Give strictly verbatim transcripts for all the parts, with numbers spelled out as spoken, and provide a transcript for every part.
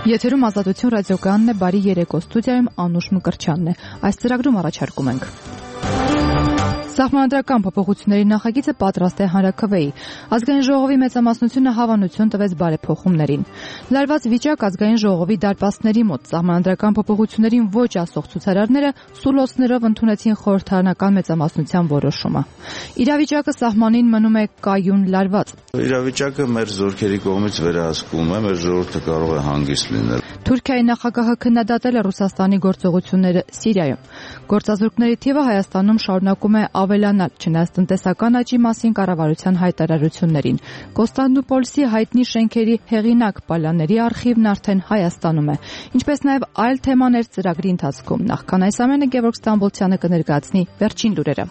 Եթերում Ազատություն ռադիոկայանն է, բարի երեկո, ստուդիայում Անուշ Մկրտչյանն է։ Այս ծրագրում առաջարկում ենք Սահմանադրական փոփոխությունների նախագիծը պատրաստ է հանրաքվեի։ Ազգային ժողովի մեծամասնությունը հավանություն տվեց բարեփոխումներին։ Լարված վիճակ Ազգային ժողովի դարպասների մոտ սահմանադրական փոփոխություններին ոչ ասող ցուցարարները սուլոցներով ընդունեցին խորհրդարանական մեծամասնության որոշումը։ Իրավիճակը սահմանին մնում է կայուն լարված։ Իրավիճակը մեր զորքերի կողմից վերահսկվում է, մեր ժողովուրդը կարող է հանգիստ լինել։ Թուրքիայի նախագահը քննադատել է Ռուսաստանի գործողությունները Սիրիայում։ Գործազուրկների թիվը Հայաստանում շարունակում է ավելանալ, չնայած տնտեսական աճի մասին կառավարության հայտարարություններին։ Կոստանդնուպոլսի հայտնի շենքերի հեղինակ Պալյանների արխիվն արդեն Հայաստանում է, ինչպես նաև այլ թեմաներ ծրագրի ընթացքում։ Նախքան այս ամենը Գևորգ Ստամբոլցյանը կներկայացնի վերջին լուրերը։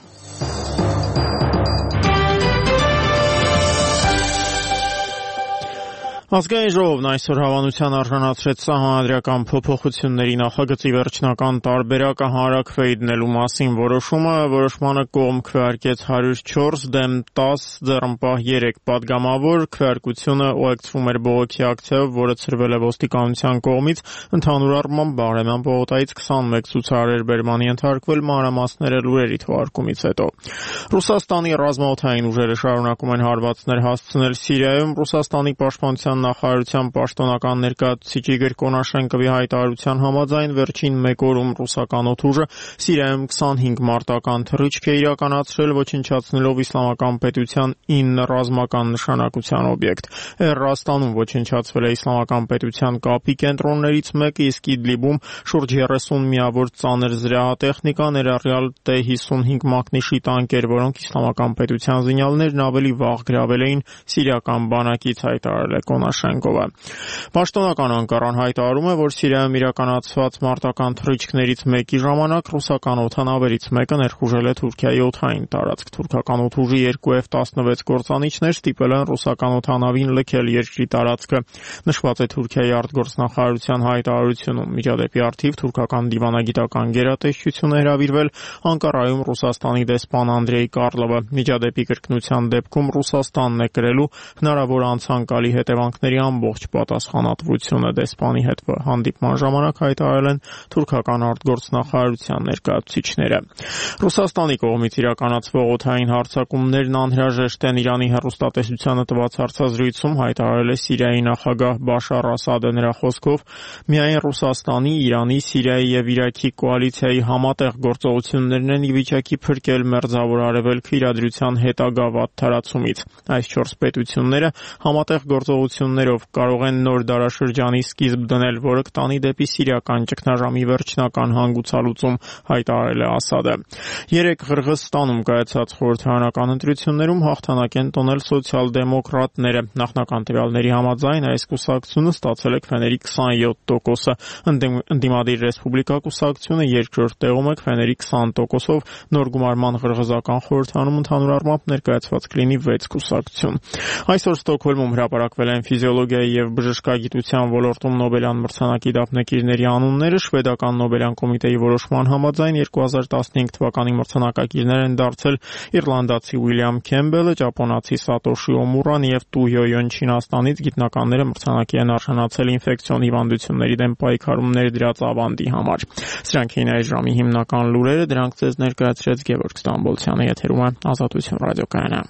Ազգային ժողովն այսօր հավանության արժանացրեց սահմանադրական փոփոխությունների նախագծի վերջնական տարբերակը հանրաքվեի դնելու մասին որոշումը, որոշմանը կողմ քվեարկեց հարյուր չորս դեմ տաս ձեռնպահ երեք պատգամավոր, քվեարկությունը ուղեկցվում էր բողոքի ակցիայով, որը ցրվել է ոստիկանության կողմից, ընդհանուր առմամբ Բաղրամյան պողոտայից քսանմեկ ցուցարար էր բերմանի ենթարկվել, մանրամասները լուրերի թողարկումից հետո։ Ռուսաստանի ռազմաօդային ուժերը շարունակում են հարվածներ հասցնել Սիրիայում, Ռուսաստանի պաշտպանության նախարարության պաշտոնական ներկայացուցիչ Իգոր Կոնաշենկովի հայտարարության համաձայն վերջին մեկ օրում ռուսական օդուժը Սիրիայում քսանհինգ մարտական թռիչք է իրականացրել, ոչնչացնելով իսլամական պետության ինը ռազմական նշանակության օբյեկտ։ Էրրաստանում ոչնչացվել է իսլամական պետության կապի կենտրոններից մեկը, իսկ Իդլիբում շուրջ երեսուն միավոր ծանր զրահատեխնիկա, ներառյալ T հիսունհինգ մակնիշի տանկեր, որոնք իսլամական պետության զինյալներն ավելի վաղ գրավել էին սիրիական բանակից, հայտարարել է Կոնաշենկովը։ Պաշտոնական Անկարան հայտարարում է, որ Սիրիայում իրականացված մարտական թռիչքներից մեկի ժամանակ ռուսական օդանավերից մեկը ներխուժել է Թուրքիայի օդային տարածք։ Թուրքական օդուժի երկու F տասնվեց կործանիչներ ստիպել են ռուսական օդանավին լքել երկրի տարածքը։ Նշված է Թուրքիայի արտգործնախարարության հայտարարությունում։ Միջադեպի առթիվ թուրքական դիվանագիտական գերատեսչություն է հրավիրվել Անկարայում Ռուսաստանի դեսպան Անդրեյ Կարլովը։ Միջադեպի կրկնության դեպքում Ռուսաստանն է կրելու հնարավոր անցանկալի հետևանքների ամբողջ պատասխանատվությունը, դեսպանի հետ հանդիպման ժամանակ հայտարարել են թուրքական արտգործնախարարության ներկայացուցիչները։ Ռուսաստանի կողմից իրականացվող օդային հարձակումներն անհրաժեշտ են Իրանի հեռուստատեսությանը տված հարցազրույցում հայտարարել է Սիրիայի նախագահ Բաշար Ասադը։ Նրա խոսքով միայն Ռուսաստանի, Իրանի, Սիրիայի եւ Իրաքի կոալիցիայի համատեղ գործողություններն են ի վիճակի փրկել Մերձավոր Արևելքը իրադրության հետագա վատ թարացումից։ Այս չորս պետությունները համատեղ գործողություններով կարող են նոր դարաշրջանի սկիզբ դնել, որը կտանի դեպի սիրիական ճգնաժամի վերջնական հանգուցալուծում, հայտարարել է Ասադը։ Երեք Ղրղըզստանում կայացած խորհրդարանական ընտրություններում հաղթանակ են տոնել սոցիալ-դեմոկրատները։ Նախնական տվյալների համաձայն այս կուսակցությունը ստացել է քվեների քսանյոթ տոկոսը, ընդդիմադիր ռեսպուբլիկա կուսակցությունը երկրորդ տեղում է քվեների քսան տոկոսով, նոր գումարման ղրղզական խորհրդարանում ընդհանուր առմամբ ներկայացված կլինի վեց կուսակցություն։ Այսօր Ստոկհոլմում հրապարակվել են ֆիզիոլոգիայի եւ բժշկագիտության ոլորտում Նոբելյան մրցանակի դափնեկիրների անունները։ Շվեդական Նոբելյան կոմիտեի որոշման համաձայն երկու հազար տասնհինգ թվականի մրցանակակիրներ են դարձել իռլանդացի Ուիլյամ Քեմբելը, ճապոնացի Սատոշի Օմուրան եւ Տույոյոն Չինաստանից։ Գիտնականները մրցանակի են արժանացել ինֆեկցիոն հիվանդությունների դեմ պայքարումներ դրած ավանդի համար։ Սրանք էին այս ժամի հիմնական լուրերը, դրանք ձեզ ներկայացրեց Գևորգ Ստամբոլցյանը, եթերում է Ազատություն ռադիոկայանը։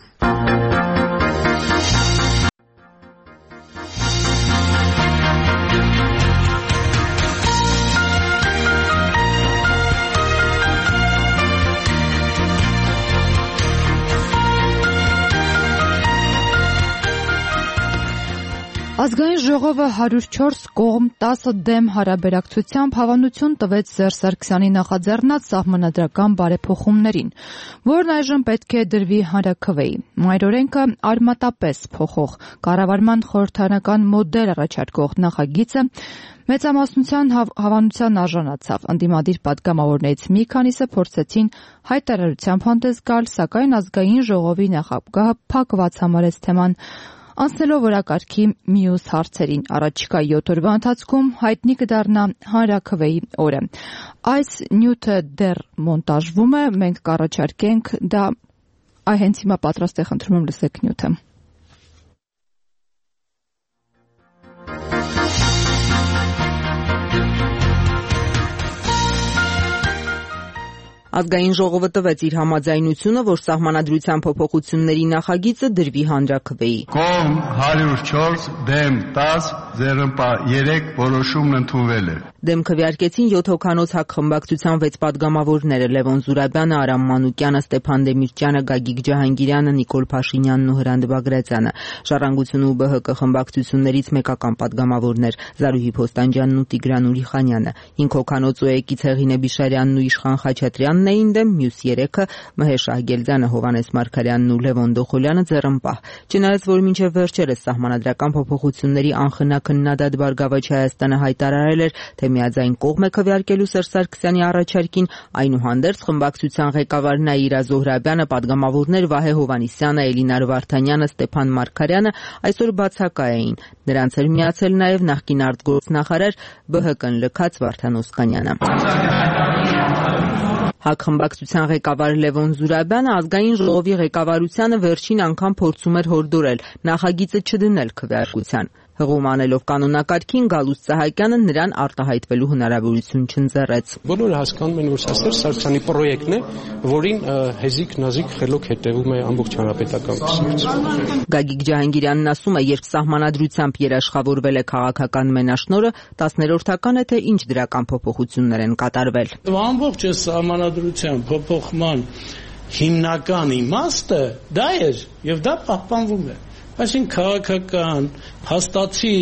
Ազգային ժողովը հարյուր չորս կողմ տասը դեմ հարաբերակցությամբ հավանություն տվեց Սերժ Սարգսյանի նախաձեռնած սահմանադրական բարեփոխումներին, որն այժմ պետք է դրվի հանրաքվեի։ Մայրօրենքը արմատապես փոխող կառավարման խորհրդարանական մոդել առաջարկող նախագիծը մեծամասնության հավանության արժանացավ։ Ընդդիմադիր պատգամավորներից մի քանիսը փորձեցին հայտարարությամբ հանդես գալ, սակայն ազգային ժողովի նախագահը փակված համարեց թեման, անցնելով օրակարգի մյուս հարցերին։ Առաջիկա յոթ օրվա ընթացքում հայտնի կդառնա հանրաքվեի օրը։ Այս նյութը դեռ մոնտաժվում է, մենք կառաջարկենք դա հենց հիմա պատրաստ է, խնդրում եմ լսեք նյութը։ Ազգային ժողովը տվեց իր համաձայնությունը, որ սահմանադրության փոփոխությունների նախագիծը դրվի հանրաքվեի։ Կողմ հարյուր չորս, դեմ տաս, ձեռնպահ երեք որոշումն ընդունվել է։ Դեմ քվեարկեցին յոթ հոգանոց հակխմբակցության վեց պատգամավորները՝ Լևոն Զուրաբյանը, Արամ Մանուկյանը, Ստեփան Դեմիրճյանը, Գագիկ Ջահանգիրյանը, Նիկոլ Փաշինյանն ու Հրանտ Բագրատյանը։ Ժառանգություն ու ԲՀԿ խմբակցություններից մեկական պատգամավորներ՝ Զարուհի Փոստանջյանն ու Տիգրան Ուրիխանյանը։ Հինգ հոգանոց ՕԵԿ-ից Հեղինե Բիշարյանն ու Իշխան Խաչատրյանն էին դեմ, մյուս երեքը՝ Մհեր Շահգելձյանը, Հովհաննես Մարգարյանն ու Լևոն Դոխոլյանը ձեռնպահ։ Չնայած որ մինչև վերջերս սահմանադրական փոփոխությունների անխնա քննադատ Բարգավաճ Հայաստանը հայտարարել էր, թե միաձայն կողմ է քվեարկելու Սերժ Սարգսյանի առաջարկին, այնուհանդերձ խմբակցության ղեկավար Նաիրա Զոհրաբյանը, պատգամավորներ Վահե Հովհաննիսյանը, Էլինար Վարդանյանը, Ստեփան Մարգարյանը այսօր բացակա էին։ Նրանց էր միացել նաև նախկին արտգործնախարար ԲՀԿ-ն լքած Վարդան Օսկանյանը։ Հակխմբակցության ղեկավար Լևոն Զուրաբյանը ազգային ժողովի ղեկավարությանը վերջին անգամ փորձում էր հորդորել նախագիծը չդնել քվեարկության։ Հղում անելով կանոնակարգին Գալուստ Սահակյանը նրան արտահայտվելու հնարավորություն չընձեռեց։ Բոլորը հասկանում են, որ սա Սերժ Սարգսյանի պրոյեկտն է, որին հեզիկ նազիկ խելոք հետևում է ամբողջ հանրապետական կուսակցությունը։ Գագիկ Ջահանգիրյանն ասում է, երբ սահմանադրությամբ երաշխավորվել է քաղաքական մենաշնորհը, տասներորդական է, թե ինչ դրական փոփոխություններ են կատարվել։ Ամբողջ այս սահմանադրության փոփոխման հիմնական իմաստը դա էր, եւ դա պահպանվում է։ Այսինքն քաղաքական, հաստացի,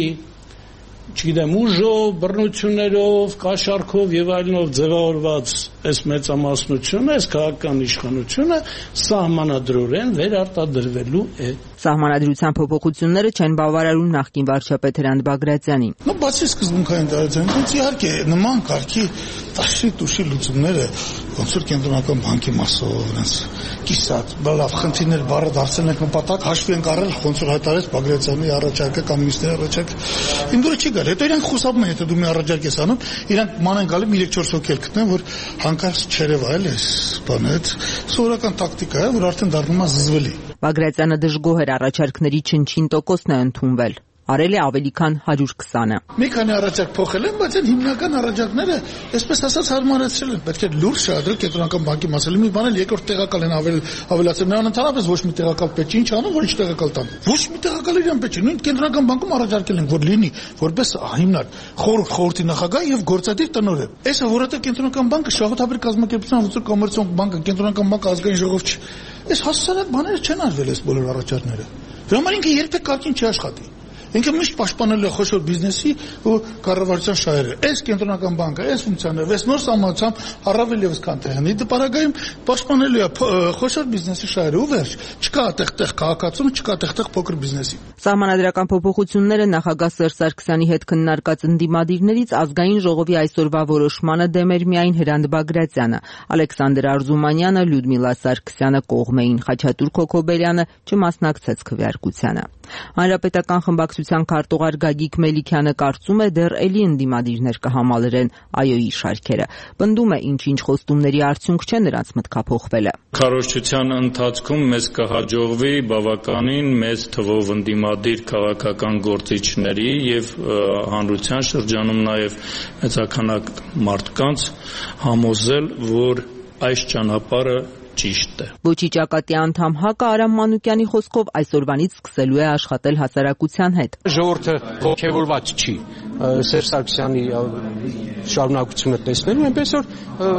չգիտեմ, ուժով, բռնություններով, կաշառքով եւ այլնով ձևավորված այս մեծամասնությունը, այս քաղաքական իշխանությունը սահմանադրորեն վերարտադրվելու է։ Սահմանադրության փոփոխությունները չեն բավարարում նախկին վարչապետ Հրանտ Բագրատյանին։ Նո բացի սկզբունքային տարածությունից, իհարկե նման կարգի տաշի տուշի լուծումները ոնց որ կենտրոնական բանկի մասով, նրանց կիսած, բալավ խնդիրներ բառը դարձել ենք նպատակ, հաշվի ենք առել, ոնց որ հայտարարեց Բագրատյանի առաջարկը կամ մյուսների առաջարկը։ Իմ դուրը չի գալ։ Հետո իրանք խուսափում են, եթե դու մի առաջարկ ես անում, իրանք ման են գալի երեք չորս հոգի էլ գտնեն, որ հանկարծ չերևա էլ էս բանը, այդ սովորական տակտիկա է, որ արդեն դառնում է զզվելի։ Բագրատյանը դժգոհ էր առաջարկների չնչին տոկոսն է ընդունվել։ Արել է ավելի քան հարյուր քսանը։ Մի քանի առաջարկ փոխել են, բայց այն հիմնական առաջարկները, այսպես ասած, հարմարեցրել են։ Պետք է լուրջ շահադրել կենտրոնական բանկի մասը։ Մի բան էլ երկրորդ տեղակալ են ավել ավելացել։ Նրան ընդհանրապես ոչ մի տեղակալ պետք չի, ինչ անում, որ ինչ տեղակալ տան։ Ոչ մի տեղակալ իրան պետք չի։ Նույն կենտրոնական բանկում առաջարկել են, որ լինի որպես հիմնարկ խորհուրդ խորհրդի նախագահ եւ գործադիր տնօրեն։ Այսը որովհետեւ կենտրոնական բանկը շահութաբեր կազմակերպության ուսուցող կոմերցիոն բանկը, կենտրոնական բանկը ազգային ժողով չի։ Այս հասարակ բաները չեն արվել այս բոլոր առաջարկները։ Դրա համար ինքը երբեք կարգին չի աշխատի։ Ինքը միշտ պաշտպանել է խոշոր բիզնեսի ու կառավարության շահերը։ Այս կենտրոնական բանկը, այս ֆունկցիաները, այս նոր սահմանությամբ առավել եւս քան տեղնի դպարագայում պաշտպանելու է խոշոր բիզնեսի շահերը ու վերջ։ Չկա այդտեղ քաղաքացում, չկա այդտեղ փոքր բիզնեսի։ Սահմանադրական փոփոխությունները նախագահ Սերժ Սարգսյանի հետ քննարկած ընդդիմադիրներից ազգային ժողովի այսօրվա որոշմանը դեմ էր միայն Հրանտ Բագրատյանը, Ալեքսանդր Արզումանյանը, Լյուդմիլա Սարգսյանը կողմ էին, Խաչատուր Քոքոբերյանը չմասնակցեց քվեարկությանը։ Հանրապետական խմբակցության քարտուղար Գագիկ Մելիքյանը կարծում է դեռ էլի ընդդիմադիրներ կհամալրեն ԱՅՈ-ի շարքերը։ Պնդում է ինչ-ինչ խոստումների արդյունք չէ նրանց մտքափոխվելը։ Քարոզչության ընթացքում մեզ կհաջողվի բավականին մեծ թվով ընդդիմադիր քաղաքական գործիչների եւ հանրության շրջանում նաեւ մեծականակ մարդկանց համոզել, որ այս ճանապարհը ճիշտ է։ Ոչի ճակատի անդամ Հակը Արամ Մանուկյանի խոսքով այսօրվանից սկսելու է աշխատել հասարակության հետ։ Ժողովուրդը ողջևորված չի Սերժ Սարգսյանի շարունակությունը տեսնելու, այնպես որ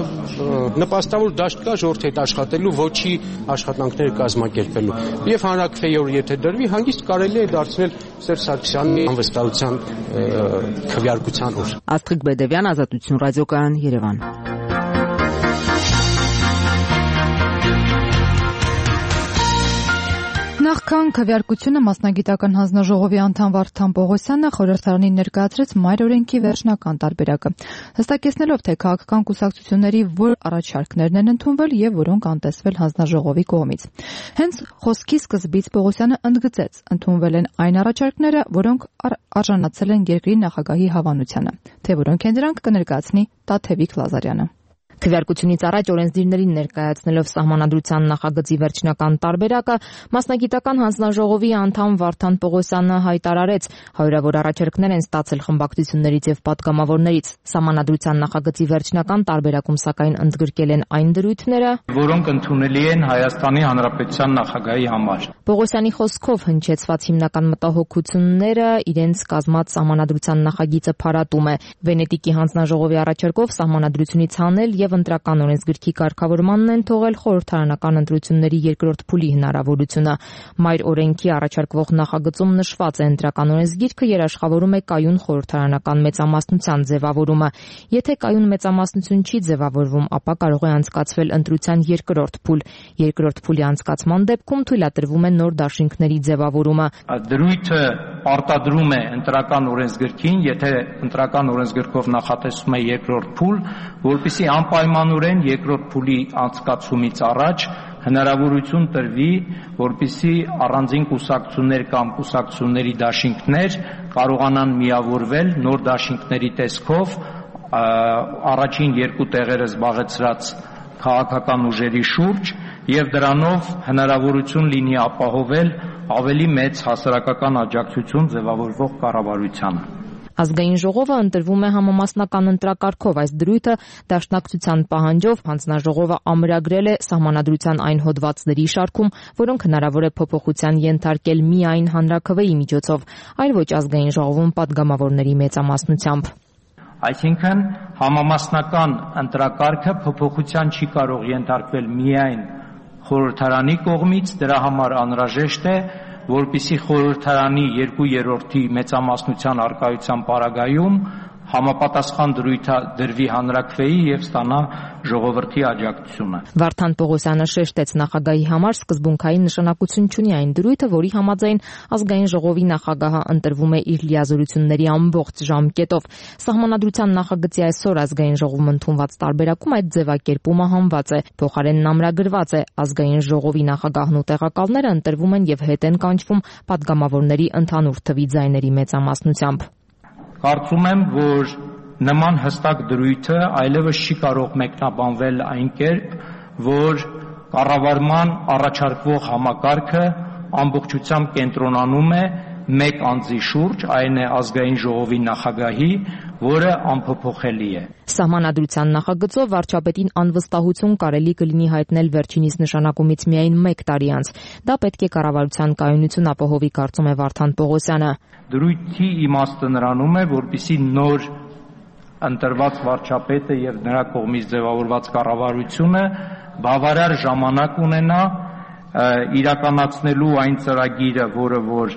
նպաստավոր դաշտ կա ժողովրդի հետ աշխատելու, ոչի աշխատանքները կազմակերպելու։ Եվ հանրաքվեի օր եթե դրվի, հանգիստ կարելի է դարձնել Սերժ Սարգսյանի անվստահության քվեարկության օր։ Աստղիկ Բեդևյան, Ազատություն ռադիոկայան, Երևան։ Նախքան քվեարկությունը մասնագիտական հանձնաժողովի անդամ Վարդան Պողոսյանը խորհրդարանին ներկայացրեց մայր օրենքի վերջնական տարբերակը, հստակեցնելով, թե քաղաքական կուսակցությունների որ առաջարկներն են ընդունվել եւ որոնք անտեսվել հանձնաժողովի կողմից։ Հենց խոսքի սկզբից Պողոսյանը ընդգծեց, ընդունվել են այն առաջարկները, որոնք արժանացել են երկրի նախագահի հավանությանը, թե որոնք են դրանք կներկայացնի Տաթևիկ Լազարյանը։ Քվեարկությունից առաջ օրենսդիրներին ներկայացնելով Սահմանադրության նախագծի վերջնական տարբերակը, մասնագիտական հանձնաժողովի անդամ Վարդան Պողոսյանը հայտարարեց, հարյուրավոր առաջարկներ են ստացել խմբակցություններից եւ պատգամավորներից։ Սահմանադրության նախագծի վերջնական տարբերակում սակայն ընդգրկել են այն դրույթները, որոնք ընդունելի են Հայաստանի Հանրապետության նախագահի համար։ Պողոսյանի խոսքով հնչեցված հիմնական մտահոգությունները իրենց կազմած Սահմանադրության նախագիծը փարատում է։ Վենետիկի հանձնաժողովի առաջարկով Սահմանադրությունից հանել եւ ընտրական օրենսգրքի կարգավորմանն են թողել խորհրդարանական ընտրությունների երկրորդ փուլի հնարավորությունը։ Մայր օրենքի առաջարկվող նախագծում նշված է ընտրական օրենսգիրքը երաշխավորում է կայուն խորհրդարանական մեծամասնության ձևավորումը։ Եթե կայուն մեծամասնություն չի ձևավորվում, ապա կարող է անցկացվել ընտրության երկրորդ փուլ։ Երկրորդ փուլի անցկացման դեպքում թույլատրվում է նոր դաշինքների ձևավորումը։ Դրույթը պարտադրում է ընտրական օրենսգրքին, եթե ընտրական օրենսգրքով նախատեսվում է երկրորդ փուլ, որպեսզի անպայմանորեն երկրորդ փուլի անցկացումից առաջ հնարավորություն տրվի, որպեսզի առանձին կուսակցություններ կամ կուսակցությունների դաշինքներ կարողանան միավորվել նոր դաշինքների տեսքով առաջին երկու տեղերը զբաղեցրած քաղաքական ուժերի շուրջ եւ դրանով հնարավորություն լինի ապահովել ավելի մեծ հասարակական աջակցություն ձևավորվող կառավարությանը։ Ազգային ժողովը ընտրվում է համամասնական ընտրակարգով։ Այս դրույթը դաշնակցության պահանջով հանձնաժողովը ամրագրել է Սահմանադրության այն հոդվածների շարքում, որոնք հնարավոր է փոփոխության ենթարկել միայն հանրաքվեի միջոցով, այլ ոչ Ազգային ժողովում պատգամավորների մեծամասնությամբ։ Այսինքն համամասնական ընտրակարգը փոփոխության չի կարող ենթարկվել միայն խորհրդարանի կողմից, դրա համար անհրաժեշտ է, որպեսզի խորհրդարանի երկու երրորդի մեծամասնության առկայության պարագայում համապատասխան դրույթ դրվի հանրաքվեի եւ ստանա ժողովրդի աջակցությունը։ Վարդան Պողոսյանը շեշտեց, նախագահի համար սկզբունքային նշանակություն չունի այն դրույթը, որի համաձայն Ազգային ժողովի նախագահը ընտրվում է իր լիազորությունների ամբողջ ժամկետով։ Սահմանադրության նախագծի այսօր Ազգային ժողովում ընդունված տարբերակում այդ ձևակերպումը հանված է, փոխարենն ամրագրված է Ազգային ժողովի նախագահն ու տեղակալները ընտրվում են եւ հետ են կանչվում պատգամավորների ընդհանուր թվի ձայների մեծամասնությամբ։ Կարծում եմ, որ նման հստակ դրույթը այլևս չի կարող մեկնաբանվել այն կերպ, որ կառավարման առաջարկվող համակարգը ամբողջությամբ կենտրոնանում է մեկ անձի շուրջ, այն է Ազգային ժողովի նախագահի, որը անփոփոխելի է։ Սահմանադրության նախագծով վարչապետին անվստահություն կարելի կլինի հայտնել վերջինիս նշանակումից միայն մեկ տարի անց։ Դա պետք է կառավարության կայունություն ապահովի, կարծում է Վարդան Պողոսյանը։ Դրույթի իմաստը նրանում է, որպեսզի նոր ընտրված վարչապետը եւ նրա կողմից ձևավորված կառավարությունը բավարար ժամանակ ունենա իրականացնելու այն ծրագիրը, որը որ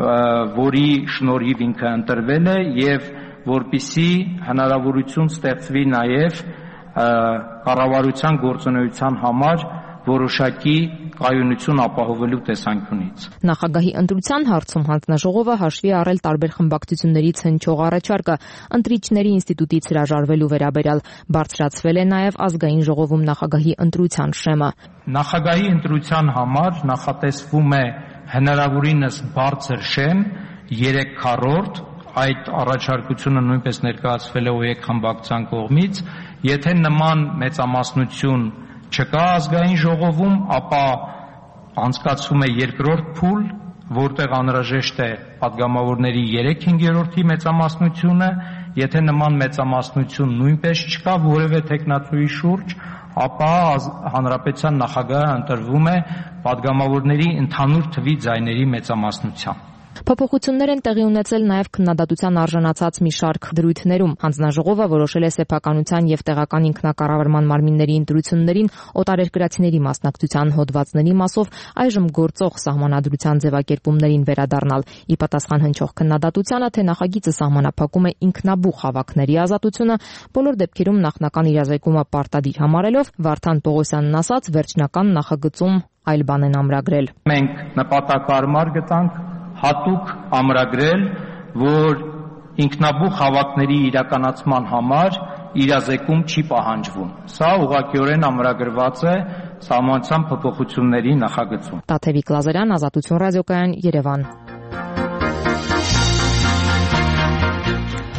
որի շնորհիվ ինքը ընտրվել է եւ որպեսզի հնարավորություն ստեղծվի նաեւ կառավարության գործունեության համար որոշակի կայունություն ապահովելու տեսանկյունից։ Նախագահի ընտրության հարցում հանձնաժողովը հաշվի առել տարբեր խմբակցություններից հնչող առաջարկը ընտրիչների ինստիտուտից հրաժարվելու վերաբերյալ, բարձրացվել է նաեւ Ազգային ժողովում նախագահի ընտրության շեմը։ Նախագահի ընտրության համար նախատեսվում է հնարավորինս բարձր շեմ երեք քառորդ, այդ առաջարկությունը նույնպես ներկայացվել է ՕԵԿ խմբակցության կողմից, եթե նման մեծամասնություն չկա Ազգային ժողովում, ապա անցկացվում է երկրորդ փուլ, որտեղ անհրաժեշտ է պատգամավորների երեք հինգերորդի մեծամասնությունը, եթե նման մեծամասնություն նույնպես չկա որևէ թեկնածուի շուրջ, ապա հանրապետության նախագահը ընտրվում է պատգամավորների ընդհանուր թվի ձայների մեծամասնությամբ։ Փոփոխություններ են տեղի ունեցել նաև քննադատության արժանացած մի շարք դրույթներում։ Հանձնաժողովը որոշել է սեփականության եւ տեղական ինքնակառավարման մարմինների ընտրություններին օտարերկրացիների մասնակցության հոդվածների մասով այժմ գործող սահմանադրության ձևակերպումներին վերադառնալ։ Ի պատասխան հնչող քննադատությանը, թե նախագիծը սահմանափակում է ինքնաբուխ հավաքների ազատությունը, բոլոր դեպքերում նախնական իրազեկումը պարտադիր համարելով, Վարդան Պողոսյանն ասաց, վերջնական նախագծում այլ բան են ամրագրել։ Մենք նպատակարար գտանք հատուկ ամրագրել, որ ինքնաբուխ հավաքների իրականացման համար իրազեկում չի պահանջվում։ Սա ուղղակիորեն ամրագրված է Սահմանադրության փոփոխությունների նախագծում։ Տաթևիկ Լազարյան, Ազատություն ռադիոկայան, Երևան։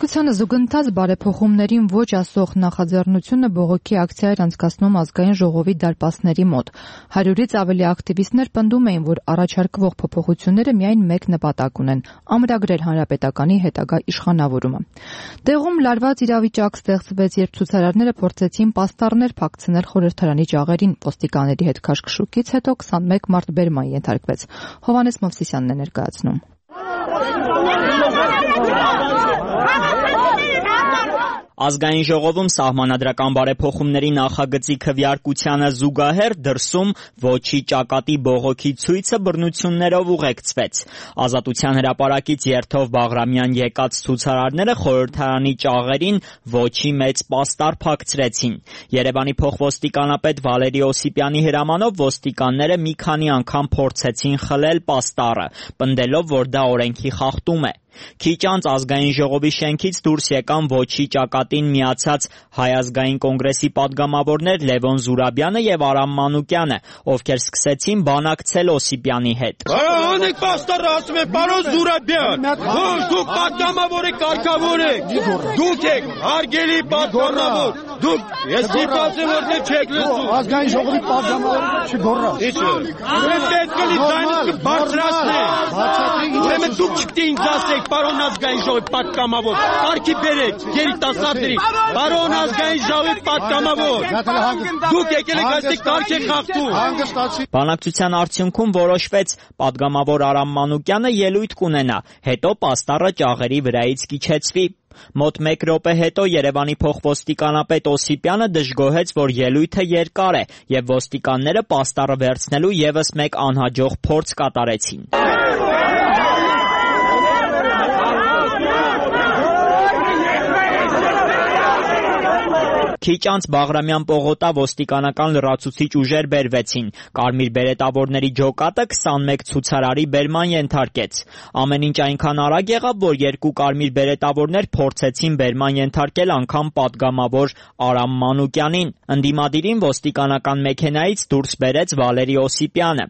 Քվեարկությանը զուգընթաց բարեփոխումներին ոչ ասող նախաձեռնությունը բողոքի ակցիա էր անցկացնում ազգային ժողովի դարպասների մոտ։ Հարյուրից ավելի ակտիվիստներ պնդում էին, որ առաջարկվող փոփոխությունները միայն մեկ նպատակ ունեն՝ ամրագրել հանրապետականի հետագա իշխանավորումը։ Տեղում լարված իրավիճակ ստեղծվեց, երբ ցուցարարները փորձեցին պաստառներ փակցնել խորհրդարանի ջաղերին։ Ոստիկանների հետ քաշքշուկից հետո քսանմեկ մարդ բերման ենթարկվեց։ Հովհաննես Մովսիսյանն է ներկայացնում։ Ազգային ժողովում սահմանադրական բարեփոխումների նախագծի քվեարկությանը զուգահեռ դրսում ոչի ճակատի բողոքի ցույցը բռնություններով ուղեկցվեց։ Ազատության հրապարակից երթով Բաղրամյան եկած ցուցարարները խորհրդարանի ճաղերին ոչի մեծ պաստառ փակցրեցին։ Երևանի փոխոստիկանապետ Վալերի Օսիպյանի հրամանով ոստիկանները մի քանի անգամ փորձեցին խլել պաստառը, պնդելով, որ դա օրենքի խախտում է։ Քիչ անց ազգային ժողովի շենքից դուրս եկան ոչի ճակատին միացած Հայ ազգային կոնգրեսի падգամավորներ Լևոն Զուրաբյանը եւ Արամ Մանուկյանը, ովքեր սկսեցին բանակցել Օսիպյանի հետ։ Անեք պաստառը, ասում եմ, պարոն Զուրաբյան, ոչ դուք падգամավոր եք, կարգավոր եք, դուք եք հարգելի падգամավոր, դուք ես դիպացեմ որ դե չեք լսում։ Ազգային ժողովի падգամավորը չգոռա։ Ինչու՞։ Ուրեմն պետք է ձայնը բարձրացնեք։ Ուրեմն դուք չպետք է ինձ ասեք Պարոն ազգային ժողովի պատգամավոր, կարգի բերեք երիտասարդների, պարոն ազգային ժողովի պատգամավոր, դուք եկել եք այստեղ կարգ եք խախտում։ Բանակցության արդյունքում որոշվեց պատգամավոր Արամ Մանուկյանը ելույթ կունենա, հետո պաստառը ճաղերի վրայից կիչեցվի։ Մոտ մեկ րոպե հետո Երևանի փոխոստիկանապետ Օսիպյանը դժգոհեց, որ ելույթը երկար է, եւ ոստիկանները պաստառը վերցնելու եւս մեկ անհաջող փորձ կատարեցին։ Քիչ անց Բաղրամյան պողոտա ոստիկանական լրացուցիչ ուժեր բերվեցին։ Կարմիր բերետավորների ջոկատը քսանմեկ ցուցարարի բերման ենթարկեց։ Ամեն ինչ այնքան արագ եղավ, որ երկու կարմիր բերետավորներ փորձեցին բերման ենթարկել անգամ падգամավոր Արամ Մանուկյանին։ Ընդդիմադիրին ոստիկանական մեքենայից դուրս բերեց Վալերի Օսիպյանը։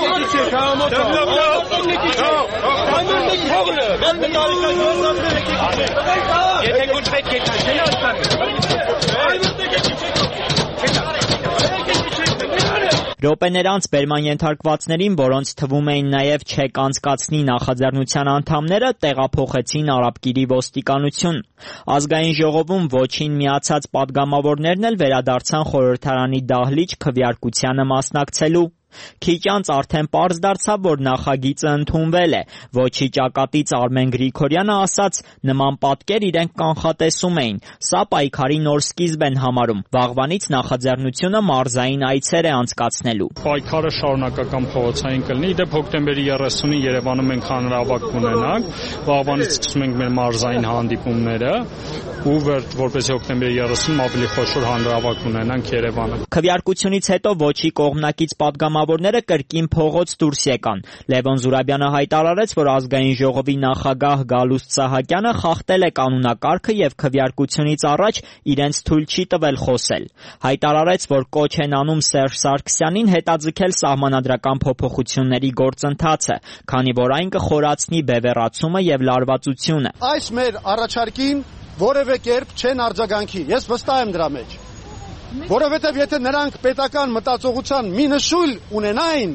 Րոպեներ անց բերման ենթարկվածներին, որոնց թվում էին նաև չեք անցկացնի նախաձեռնության անդամները, տեղափոխեցին Արաբկիրի ոստիկանություն։ Ազգային ժողովում ոչին միացած падգամավորներն էլ վերադարձան խորհրդարանի դահլիճ քվեարկությանը մասնակցելու։ Քիչ անց արդեն պարզ դարձավ, որ նախագիծը ընդունվել է։ Ոչի ճակատից Արմեն Գրիգորյանը ասաց, նման պատկեր իրենք կանխատեսում էին։ Սա պայքարի նոր սկիզբ են համարում։ Վաղվանից նախաձեռնությունը մարզային այցեր է անցկացնելու։ Պայքարը շարունակական փողոցային կլինի։ Իդեպ հոկտեմբերի երեսունին Երևանում մենք հանրահավաք կունենանք։ Վաղվանից սկսում ենք մեր մարզային հանդիպումները ու որպեսզի հոկտեմբերի երեսունին ավելի խոշոր հանրահավաք ունենանք Երևանում։ Քվեարկությունից հետո ոչի կողմնակից падգամավորները կրկին փողոց դուրս եկան։ Լևոն Զուրաբյանը հայտարարեց, որ ազգային ժողովի նախագահ Գալուստ Սահակյանը խախտել է կանոնակարգը եւ քվեարկությունից առաջ իրենց թույլ չի տվել խոսել։ Հայտարարեց, որ կոչ են անում Սերժ Սարգսյանին հետաձգել սահմանադրական փոփոխությունների գործընթացը, քանի որ այն կխորացնի բևեռացումը եւ լարվածությունը։ Այս մեր առաջարկին որևէ կերպ չեն արձագանքի։ Ես վստահ եմ դրա մեջ։ Որովհետև եթե նրանք պետական մտածողության մի նշույլ ունենային,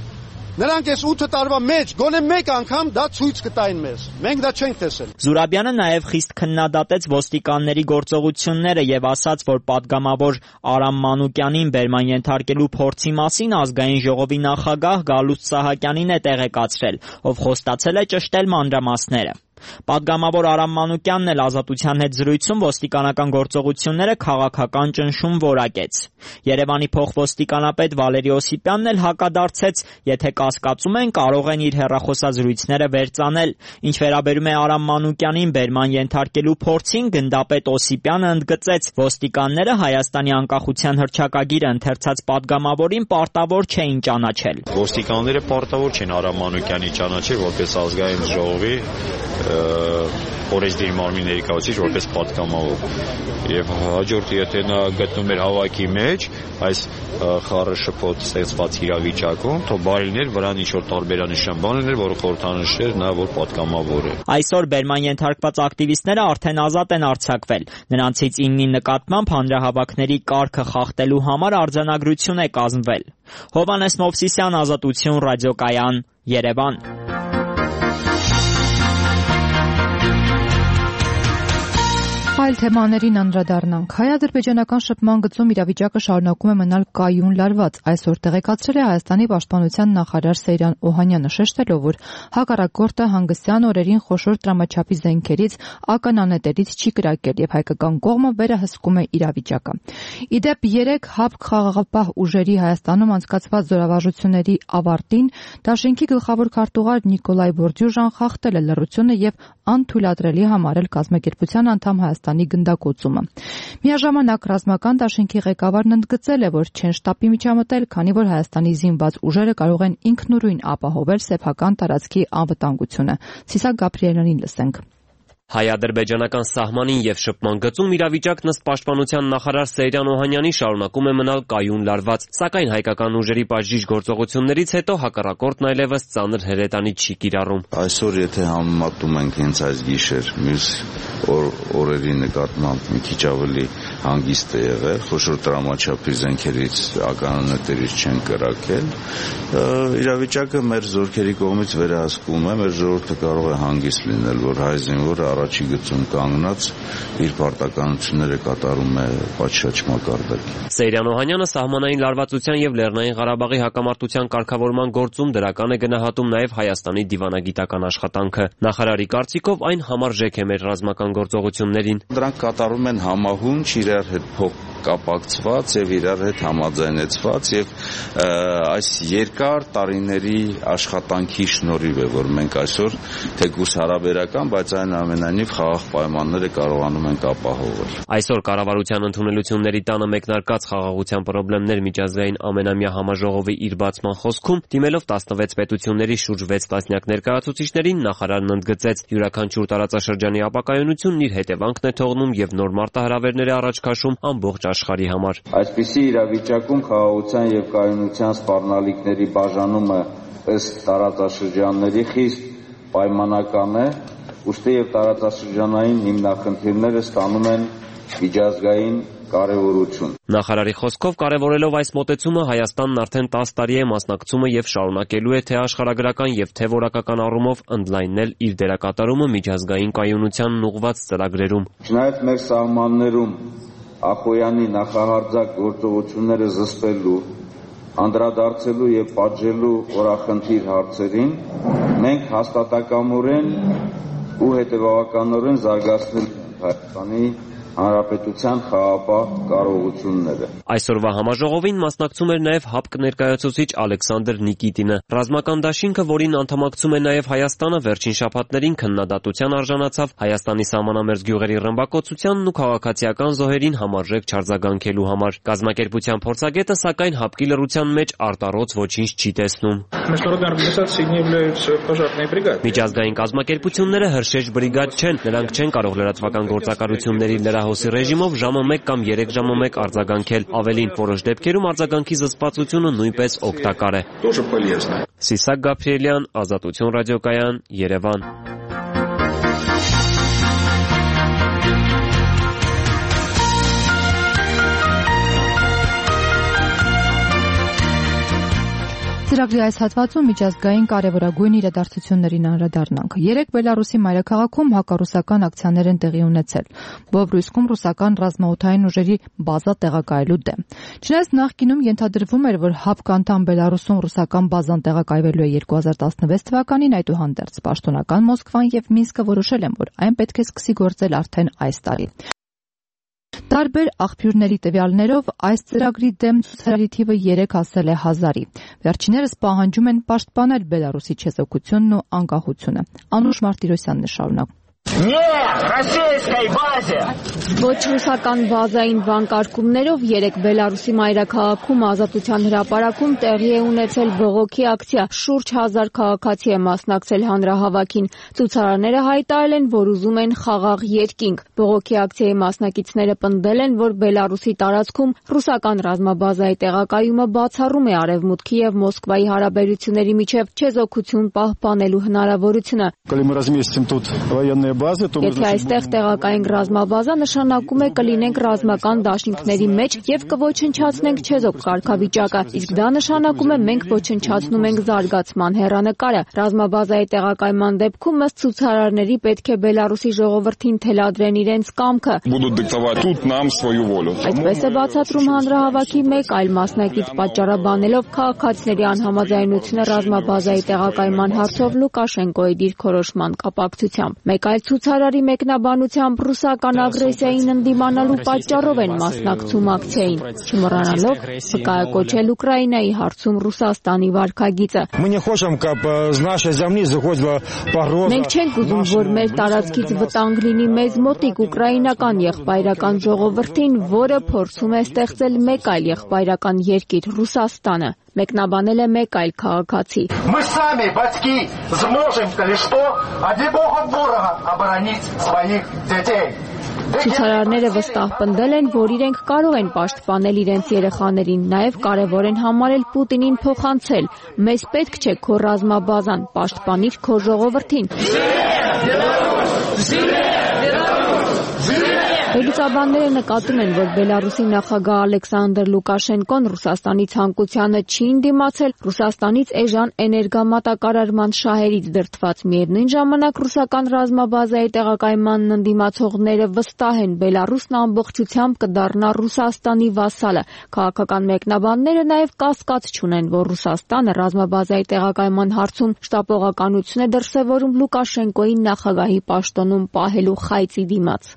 նրանք այս ութ տարվա մեջ գոնե մեկ անգամ դա ցույց կտային մեզ։ Մենք դա չենք տեսել։ Զուրաբյանը նաև խիստ քննադատեց ոստիկանների գործողությունները եւ ասաց, որ падգամավոր Արամ Մանուկյանին բերման ենթարկելու փորձի մասին ազգային ժողովի նախագահ Գալուստ Սահակյանին է տեղեկացրել, ով խոստացել է ճշտել մանրամասները։ Պատգամավոր Արամ Մանուկյանն էլ Ազատության հետ զրույցում ոստիկանական գործողությունները քաղաքական ճնշում որակեց։ Երևանի փոխոստիկանապետ Վալերի Օսիպյանն էլ հակադարձեց, եթե կասկածում են, կարող են իր հեռախոսազրույցները վերծանել։ Ինչ վերաբերում է Արամ Մանուկյանին բերման ենթարկելու փորձին, գնդապետ Օսիպյանը ընդգծեց, ոստիկանները Հայաստանի անկախության հռչակագիրը ընթերցած падգամավորին պարտավոր չէին ճանաչել։ Ոստիկանները պարտավոր չեն Արամ Մանուկյանին ճանաչել որպես ազգային ժողովի օրենսդիր մարմնի ներկայացուցիչ որպես պատգամավոր եւ հաջորդը եթե նա գտնում էր հավաքի մեջ այս խառը շփոթ ստեղծված իրավիճակում թող բարիներ վրան ինչ-որ տարբերանշան բան էր որը խորհրդանշեր նա որ պատգամավոր է այսօր բերման ենթարկված ակտիվիստները արդեն ազատ են արձակվել նրանցից իննի նկատմամբ հանրահավաքների կարգը խախտելու համար արձանագրություն է կազմվել Հովհաննես Մովսիսյան Ազատություն ռադիոկայան Երևան Այլ թեմաներին անդրադառնանք։ Հայ-ադրբեջանական շփման գծում իրավիճակը շարունակում է մնալ կայուն լարված։ Այսօր տեղեկացրել է Հայաստանի պաշտպանության նախարար Սեյրան Օհանյանը, շեշտելով, որ հակառակորդը հանգստյան օրերին խոշոր տրամաչափի զենքերից ականանետերից չի կրակել եւ հայկական կողմը վերահսկում է իրավիճակը։ Իդեպ երեք ՀԱՊԿ խաղաղապահ ուժերի Հայաստանում անցկացված զորավարժությունների ավարտին Դաշինքի գլխավոր քարտուղար Նիկոլայ Բորդյուժան խախտել է լռությունը եւ անթույլատրելի համարել կազմակերպության անդամ Հայաստանի գնդակոծումը։ Միաժամանակ ռազմական դաշինքի ղեկավարն ընդգծել է, որ չեն շտապի միջամտել, քանի որ Հայաստանի զինված ուժերը կարող են ինքնուրույն ապահովել սեփական տարածքի անվտանգությունը։ Սիսակ Գաբրիելյանին լսենք։ Հայ-ադրբեջանական սահմանին եւ շփման գծում իրավիճակն ըստ պաշտպանության նախարար Սեյրան Օհանյանի շարունակում է մնալ կայուն լարված, սակայն հայկական ուժերի բաժիժ գործողություններից հետո հակառակորդն այլևս ծանր հրետանի չի կիրառում։ Այսօր եթե համեմատում ենք հենց այս գիշեր մյուս օրերի նկատմամբ մի քիչ ավելի հանգիստ է եղել, խոշոր տրամաչափի զենքերից ականանետերից չեն կրակել, իրավիճակը մեր զորքերի կողմից վերահսկվում է, մեր ժողովուրդը կարող է հանգիստ լինել, որ հայ զինվորը առաջի գծում կանգնած իր պարտականությունները կատարում է պատշաճ մակարդակի։ Սեյրան Օհանյանը սահմանային լարվածության եւ Լեռնային Ղարաբաղի հակամարտության կարգավորման գործում դրական է գնահատում նաեւ Հայաստանի դիվանագիտական աշխատանքը։ Նախարարի կարծիքով այն համարժեք է մեր ռազմական գործողություններին։ Դրանք կատարում են համահունչ, իրար հետ փոխ կապակցված եւ իրար հետ համաձայնեցված եւ այս երկար տարիների աշխատանքի շնորհիվ է, որ մենք այսօր թեկուզ հարաբերական, բայց այն ամենայնիվ խաղաղ պայմանները կարողանում ենք ապահովել։ Այսօր կառավարության ընդունելությունների տանը մեկնարկած խաղաղության խնդիրներ միջազգային ամենամյա համաժողովի իր բացման խոսքում դիմելով տասնվեց պետությունների շուրջ վեց տասնյակ ներկայացուցիչներին նախարարն ընդգծեց յուրաքանչյուր տարածաշրջանի ապակայունությունն իր հետևանքն է թողնում եւ նոր մարտահրավերներ է առաջ քաշում ամբողջ աշխարհի համար։ Այսպիսի իրավիճակում խաղաղության եւ կայունության սպառնալիքների բաժանումը ըստ տարածաշրջանների խիստ պայմանական է, ուստի եւ տարածաշրջանային հիմնախնդիրները ստանում են միջազգային կարևորություն։ Նախարարի խոսքով կարևորելով այս մոտեցումը Հայաստանն արդեն տասը տարի է մասնակցում եւ շարունակելու է թե աշխարհագրական եւ թե որակական առումով ընդլայնել իր դերակատարումը միջազգային կայունությանն ուղղված ծրագրերում։ Չնայած մեր սահմաններում Ախոյանի նախահարձակ գործողությունները զսպելու, անդրադարձելու եւ պատժելու օրախնդիր հարցերին մենք հաստատակամորեն ու հետևողականորեն զարգացնել Հայաստանի Հանրապետության խաղաղապահ կարողությունները։ Այսօրվա համաժողովին մասնակցում էր նաև ՀԱՊԿ ներկայացուցիչ Ալեքսանդր Նիկիտինը։ Ռազմական դաշինքը, որին անդամակցում է նաև Հայաստանը, վերջին շաբաթներին քննադատության արժանացավ Հայաստանի սահմանամերձ գյուղերի ռմբակոծությանն ու քաղաքացիական զոհերին համարժեք չարձագանքելու համար։ Կազմակերպության փորձագետը, սակայն ՀԱՊԿ-ի լռության մեջ արտառոց ոչինչ չի տեսնում։ Միջազգային կազմակերպությունները հրշեջ բրիգադ չեն, նրանք չեն կարող լրատվական գործակալությունների լրահոսի ռեժիմով ժամը մեկ կամ երեք ժամը մեկ արձագանքել, ավելին որոշ դեպքերում արձագանքի զսպվածությունը նույնպես օգտակար է։ Սիսակ Գաբրիելյան, Ազատություն ռադիոկայան, Երևան։ Ծրագրի այս հատվածում միջազգային կարևորագույն իրադարձություններին անդրադառնանք։ Երեկ Բելարուսի մայրաքաղաքում հակառուսական ակցիաներ են տեղի ունեցել։ Բոբրույսկում ռուսական ռազմաօդային ուժերի բազա տեղակայելու դեմ։ Չնայած նախկինում ենթադրվում էր, որ ՀԱՊԿ անդամ Բելարուսում ռուսական բազան տեղակայվելու է երկու հազար տասնվեց թվականին, այդուհանդերձ պաշտոնական Մոսկվան եւ Մինսկը որոշել են, որ այն պետք է սկսի գործել արդեն այս տարի։ Տարբեր աղբյուրների տվյալներով այս ծրագրի դեմ ցուցարարի թիվը երեք հասել է հազարի։ Վերջիներս պահանջում են պաշտպանել Բելարուսի չեզոքությունն ու անկախությունը։ Անուշ Մարտիրոսյանն է շարունակում։ Ոչ ռուսական բազային վանկարկումներով երեկ Բելարուսի մայրաքաղաքում Ազատության հրապարակում տեղի է ունեցել բողոքի ակցիա։ Շուրջ հազար քաղաքացի է մասնակցել հանրահավաքին։ Ցուցարարները հայտարարել են, որ ուզում են խաղաղ երկինք։ Բողոքի ակցիայի մասնակիցները պնդել են, որ Բելարուսի տարածքում ռուսական ռազմաբազայի տեղակայումը բացառում է Արևմուտքի եւ Մոսկվայի հարաբերությունների միջև չեզոքություն պահպանելու հնարավորությունը։ Եթե այստեղ տեղակայենք ռազմաբազա, նշանակում է կլինենք ռազմական դաշինքների մեջ եւ կոչնչացնենք չեզոք կարգավիճակը, իսկ դա նշանակում է մենք ոչնչացնում ենք զարգացման հեռանկարը։ Ռազմաբազայի տեղակայման դեպքում ըստ ցուցարարների պետք է Բելարուսի ժողովրդին թելադրեն իրենց կամքը։ Այդպես է բացատրում հանրահավաքի մեկ այլ մասնակից, պատճառաբանելով քաղաքացիների անհամաձայնությունը ռազմաբազայի տեղակայման հարցով Լուկաշենկոյի դիրքորոշման կապակցությամբ։ Մեկ այլ ցուցարարի մեկնաբանությամբ ռուսական ագրեսիային ընդդիմանալու պատճառով են մասնակցում ակցիային, չմոռանալով վկայակոչել Ուկրաինայի հարցում Ռուսաստանի վարքագիծը։ Մենք չենք ուզում, որ մեր տարածքից վտանգ լինի մեզ մոտիկ ուկրաինական եղբայրական ժողովրդին, որը փորձում է ստեղծել մեկ այլ եղբայրական երկիր՝ Ռուսաստանը։ Մեկնաբանել է մեկ այլ քաղաքացի։ Ցուցարարները վստահ պնդել են, որ իրենք կարող են պաշտպանել իրենց երեխաներին, նաև կարևոր են համարել Պուտինին փոխանցել։ Մեզ պետք չէ քո ռազմաբազան, պաշտպանիր քո ժողովրդին։ Վերլուծաբանները նկատում են, որ Բելարուսի նախագահ Ալեքսանդր Լուկաշենկոն Ռուսաստանի ցանկությանը չի ընդդիմացել, Ռուսաստանից էժան էներգամատակարարման շահերից դրդված։ Միևնույն ժամանակ ռուսական ռազմաբազայի տեղակայմանն ընդդիմացողները վստահ են, Բելարուսն ամբողջությամբ կդառնա Ռուսաստանի վասալը։ Քաղաքական մեկնաբանները նաև կասկած չունեն, որ Ռուսաստանը ռազմաբազայի տեղակայման հարցում շտապողականություն է դրսևորում Լուկաշենկոյի նախագահի պաշտոնում պահելու խայծի դիմաց։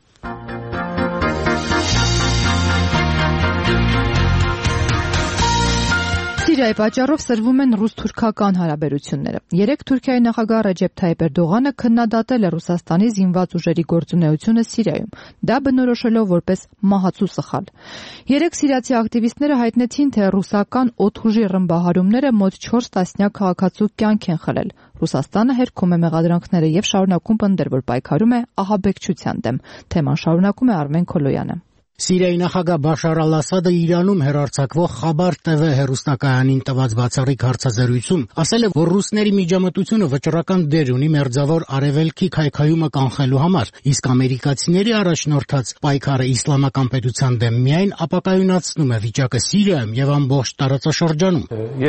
Սիրիայի պատճառով սրվում են ռուս-թուրքական հարաբերությունները։ Երեկ Թուրքիայի նախագահ Ռեջեփ Թայիպ Էրդողանը քննադատել է Ռուսաստանի զինված ուժերի գործունեությունը Սիրիայում, դա բնորոշելով որպես մահացու սխալ։ Երեկ սիրիացի ակտիվիստները հայտնեցին, թե ռուսական օդուժի ռմբահարումները մոտ չորս տասնյակ քաղաքացու կյանք են խլել։ Ռուսաստանը հերքում է մեղադրանքները եւ շարունակում պնդել, որ պայքարում է ահաբեկչության դեմ։ Թեման շարունակում է Արմեն Քոլոյանը։ Սիրիայի նախագահ Բաշար Ալ-Ասադը Իրանում հեռարձակվող Խաբար T V հեռուստակայանին տված բացառիկ հարցազրույցում ասել է, որ ռուսների միջամտությունը վճռական դեր ունի մերձավոր արևելքի քայքայումը կանխելու համար, իսկ ամերիկացիների առաջնորդած պայքարը իսլամական պետության դեմ միայն ապակայունացնում է վիճակը Սիրիայում եւ ամբողջ տարածաշրջանում։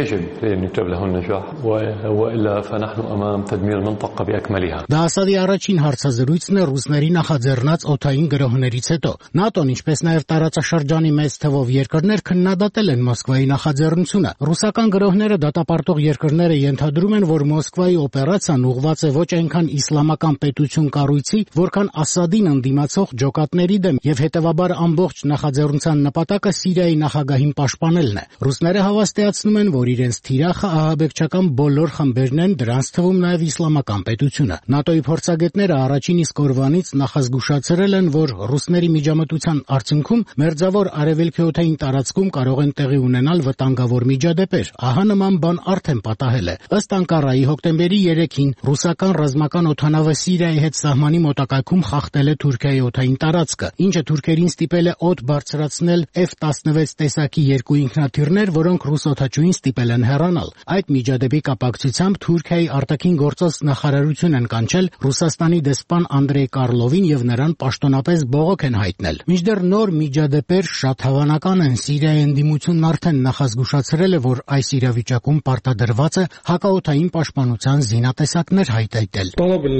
Դա Ասադի առաջին հարցազրույցն է ռուսների նախաձեռնած օդային գրոհներից հետո։ ՆԱՏՕ-ն ինչպես նաև տարածաշրջանի մեծ թվով երկրներ քննադատել են Մոսկվայի նախաձեռնությունը։ Ռուսական գրոհները դատապարտող երկրները ենթադրում են, որ Մոսկվայի օպերացիան ուղղված է ոչ այնքան իսլամական պետություն կառույցի, որքան Ասադին ընդդիմացող ջոկատների դեմ եւ հետեւաբար ամբողջ նախաձեռնության նպատակը Սիրիայի նախագահին պաշտպանելն է։ Ռուսները հավաստիացնում են, որ իրենց թիրախը ահաբեկչական բոլոր խմբերն են, դրանց թվում նաև իսլամական պետությունը։ ՆԱՏՕ-ի փորձագետները առաջին իսկ օրվանից նախազգուշացրել են, որ ռուսների միջամտության արդյունքում մերձավոր արևելքի օդային տարածքում կարող են տեղի ունենալ վտանգավոր միջադեպեր։ Ահա նման բան արդեն պատահել է։ Ըստ Անկարայի հոկտեմբերի երեքին ռուսական ռազմական օդանավը Սիրիայի հետ սահմանի մոտակայքում խախտել է Թուրքիայի օդային տարածքը, ինչը թուրքերին ստիպել է օդ բարձրացնել F տասնվեց տեսակի երկու ինքնաթիռներ, որոնք ռուս օդաչուին ստիպել են հեռանալ։ Այդ միջադեպի կապակցությամբ Թուրքիայի արտաքին գործոց նախարարություն են կանչել Ռուսաստանի դեսպան Անդրեյ Կարլովին եւ նրան պաշտոնապես բողոք են հայտնել։ Մինչդեռ նոր միջադեպեր շատ հավանական են։ Սիրիայի ընդդիմությունն արդեն նախազգուշացրել է, որ այս իրավիճակում պարտադրված է հակաօդային պաշտպանության զինատեսակներ հայտարարել։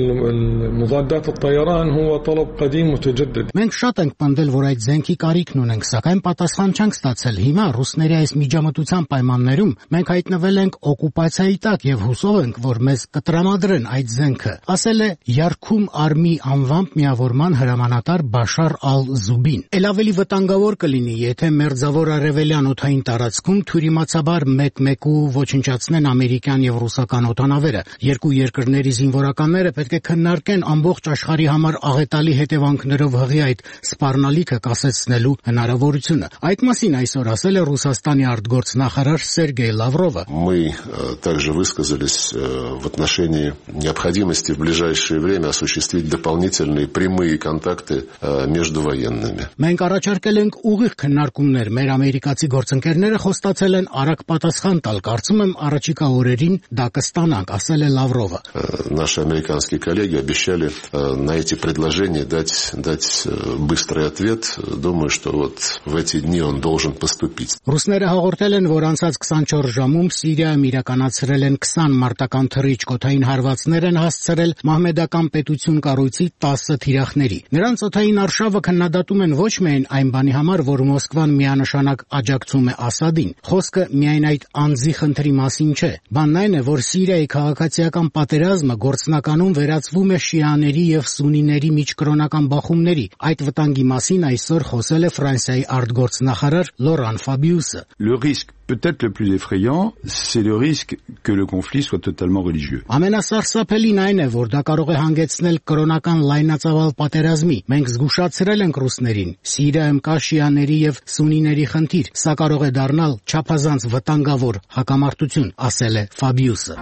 Մենք շատ ենք պնդել, որ այդ զենքի կարիքն ունենք, սակայն պատասխան չենք ստացել։ Հիմա ռուսների այս միջամտության պայմաններում մենք հայտնվել ենք օկուպացիայի տակ եւ հուսով ենք, որ մեզ կտրամադրեն այդ զենքը, ասել է Յարքում արմի անվամբ միավորման հրամանատար Բաշար Ալ-Զուբին։ Այլ ավելի վտանգավոր կլինի, եթե մերձավոր արևելյան օդային տարածքում թյուրիմացաբար մեկ-մեկու ոչնչացնեն ամերիկյան եւ ռուսական օդանավերը։ Երկու երկրների զինվորականները պետք է քննարկեն ամբողջ աշխարհի համար աղետալի հետևանքներով հղի այդ սպառնալիքը կասեցնելու հնարավորությունը։ Այդ մասին այսօր ասել է Ռուսաստանի արտգործնախարար Սերգեյ Լավրովը։ Мы также высказались в отношении необходимости в ближайшее время осуществить дополнительные прямые контакты между военными. Մենք առաջարկել ենք ուղիղ քննարկումներ, մեր ամերիկացի գործընկերները խոստացել են արագ պատասխան տալ, կարծում եմ առաջիկա օրերին դա կստանանք, ասել է Լավրովը։ Наши американские коллеги обещали на эти предложения дать, дать быстрый ответ. Думаю, что вот в эти дни он должен поступить. Ռուսները հաղորդել են, որ անցած քսանչորս ժամում Սիրիայում իրականացրել են քսան մարտական թռիչք, օդային հարվածներ են հասցրել մահմեդական պետություն կառույցի տասը թիրախների։ Նրանց օդային արշավը քննադատում են ոչ միայն այն բանի համար, որ Մոսկվան միանշանակ աջակցում է Ասադին։ Խոսքը միայն այդ անձի խնդրի մասին չէ։ Բանն այն է, որ Սիրիայի քաղաքացիական պատերազմը գործնականում վերածվում է շիաների եւ սունիների միջկրոնական բախումների։ Այդ վտանգի մասին այսօր խոսել է Ֆրանսիայի արտգործնախարար Լորան Ֆաբիուսը։ Le risque peut-être le plus effrayant, c'est le risque que le conflit soit totalement religieux. Ամենասարսափելին այն է, որ դա կարող է հանգեցնել կրոնական լայնածավալ պատերազմի։ Մենք զգուշացրել ենք ռուսներին։ Սիրիայում կա շիաների եւ սունիների խնդիր, սա կարող է դառնալ չափազանց վտանգավոր հակամարտություն, ասել է Ֆաբիուսը։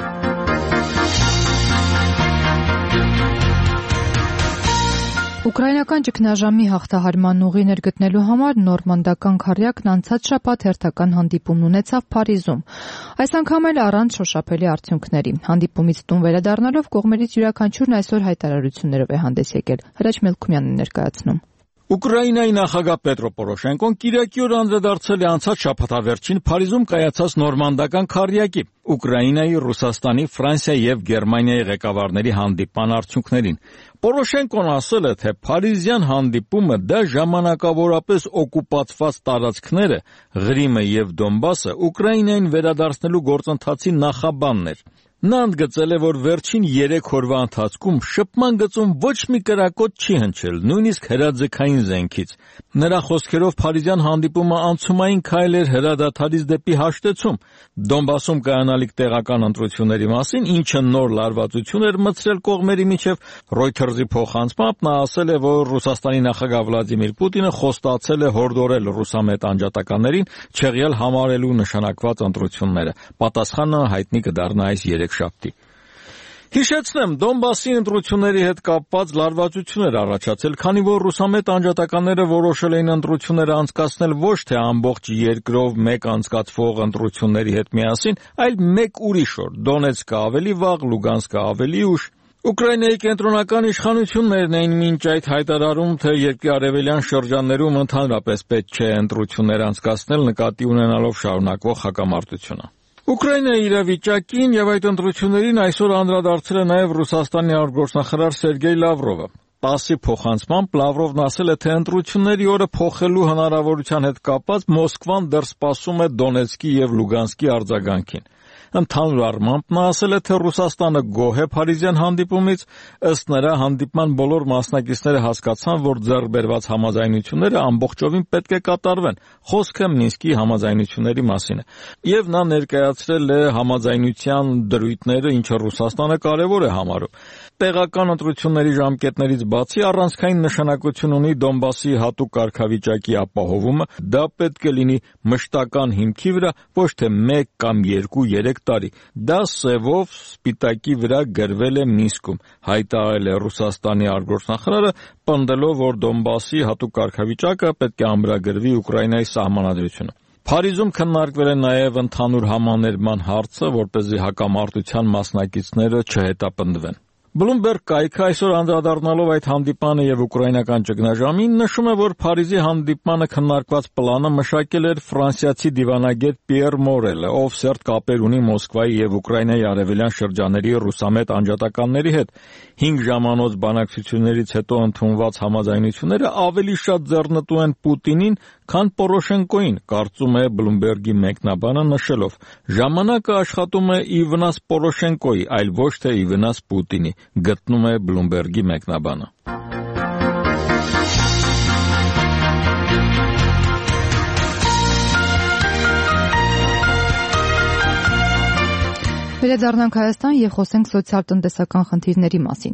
Ուկրաինական ճգնաժամի հաղթահարման ուղիներ գտնելու համար նորմանդական քառյակն անցած շաբաթ հերթական հանդիպում ունեցավ Փարիզում։ Այս անգամ էլ առանց շոշափելի արդյունքների։ Հանդիպումից տուն վերադառնալով կողմերից յուրաքանչյուրն այսօր հայտարարություններով է հանդես եկել։ Հրաչ Մելքումյանն է ներկայացնում։ Ուկրաինայի նախագահ Պետրո Պորոշենկոն կիրակի օր անդրադարձել է անցած շաբաթավերջին Փարիզում կայացած նորմանդական քառյակի, Ուկրաինայի, Ռուսաստանի, Ֆրանսիայի եւ Գերմանիայի ղեկավարների հանդիպման արդյունքներին։ Պորոշենկոն ասել է, թե Փարիզյան հանդիպումը դա ժամանակավորապես օկուպացված տարածքները, Ղրիմը եւ Դոնբասը Ուկրաինային վերադարձնելու գործընթացի նախաբանն էր։ Նա ընդգծել է, որ վերջին երեք օրվա ընթացքում շփման գծում ոչ մի կրակոտ չի հնչել, նույնիսկ հրաձգային զենքից։ Նրա խոսքերով Փարիզյան հանդիպումը անցումային քայլ էր հրադադարից դեպի հաշտեցում։ Դոնբասում կայանալիք տեղական ընտրությունների մասին, ինչը նոր լարվածություն էր մտցրել կողմերի միջև, Reuters-ի փոխանցմամբ նա ասել է, որ Ռուսաստանի նախագահ Վլադիմիր Պուտինը խոստացել է հորդորել ռուսամետ անջատականներին չեղյալ համարելու նշանակված ընտրությունները։ Պատասխանը հայտնի կդառնա այս երեք շաբթի։ Հիշեցնեմ, Դոնբասի ընտրությունների հետ կապված լարվածություն էր առաջացել, քանի որ ռուսամետ անջատականները որոշել էին ընտրությունները անցկացնել ոչ թե ամբողջ երկրով մեկ անցկացվող ընտրությունների հետ միասին, այլ մեկ ուրիշ օր, Դոնեցկը ավելի վաղ, Լուգանսկը ավելի ուշ։ Ուկրաինայի կենտրոնական իշխանություններն էին մինչ այդ հայտարարում, թե երկրի արևելյան շրջաններում ընդհանրապես պետք չէ ընտրություններ անցկացնել նկատի ունենալով շարունակվող հակամարտությունը։ Ուկրաինայի իրավիճակին եւ այդ ընտրություններին այսօր անդրադարձել է նաեւ Ռուսաստանի արտգործնախարար Սերգեյ Լավրովը։ Տասի փոխանցմամբ Լավրովն ասել է, թե ընտրությունների օրը փոխելու հնարավորության հետ կապված Մոսկվան դեռ սպասում է Դոնեցկի եւ Լուգանսկի արձագանքին։ Ընդհանուր առմամբ նա ասել է, թե Ռուսաստանը գոհ է Փարիզյան հանդիպումից, ըստ նրա հանդիպման բոլոր մասնակիցները հասկացան, որ ձեռքբերված համաձայնությունները ամբողջովին պետք է կատարվեն։ Խոսքը Մինսկի համաձայնությունների մասին է։ Եվ նա ներկայացրել է համաձայնության դրույթները, ինչը Ռուսաստանը կարևոր է համարում։ Տեղական ընտրությունների ժամկետներից բացի առանցքային նշանակություն ունի Դոնբասի հատուկ կարգավիճակի ապահովումը, դա պետք է լինի մշտական հիմքի վրա, ոչ թե մեկ կամ երկու, երեք տարի։ Դա սևով սպիտակի վրա գրվել է Մինսկում, հայտարարել է Ռուսաստանի արտգործնախարարը, պնդելով, որ Դոնբասի հատուկ կարգավիճակը պետք է ամրագրվի Ուկրաինայի սահմանադրությունը։ Փարիզում քննարկվել է նաև ընդհանուր համաներման հարցը, որպեսզի հակամարտության մասնակիցները չհետապնդվեն։ Բլումբերգ կայքը այսօր անդրադառնալով այդ հանդիպանը եւ ուկրաինական ճգնաժամին նշում է, որ Փարիզի հանդիպմանը քննարկված պլանը մշակել էր ֆրանսիացի դիվանագետ Պիեր Մորելը, ով սերտ կապեր ունի Մոսկվայի եւ Ուկրաինայի արևելյան շրջանների ռուսամետ անջատականների հետ։ Հինգ ժամանոց բանակցություններից հետո ընդունված համաձայնությունները ավելի շատ ձեռնտու են Պուտինին, քան Պորոշենկոին, կարծում է Բլումբերգի մեկնաբանը նշելով. ժամանակը աշխատում է ի վնաս Պորոշենկոյի, այլ ոչ թե ի վնաս Պուտինի, գտնում է Բլումբերգի մեկնաբանը։ Վերադառնանք Հայաստան եւ խոսենք սոցիալ-տնտեսական խնդիրների մասին։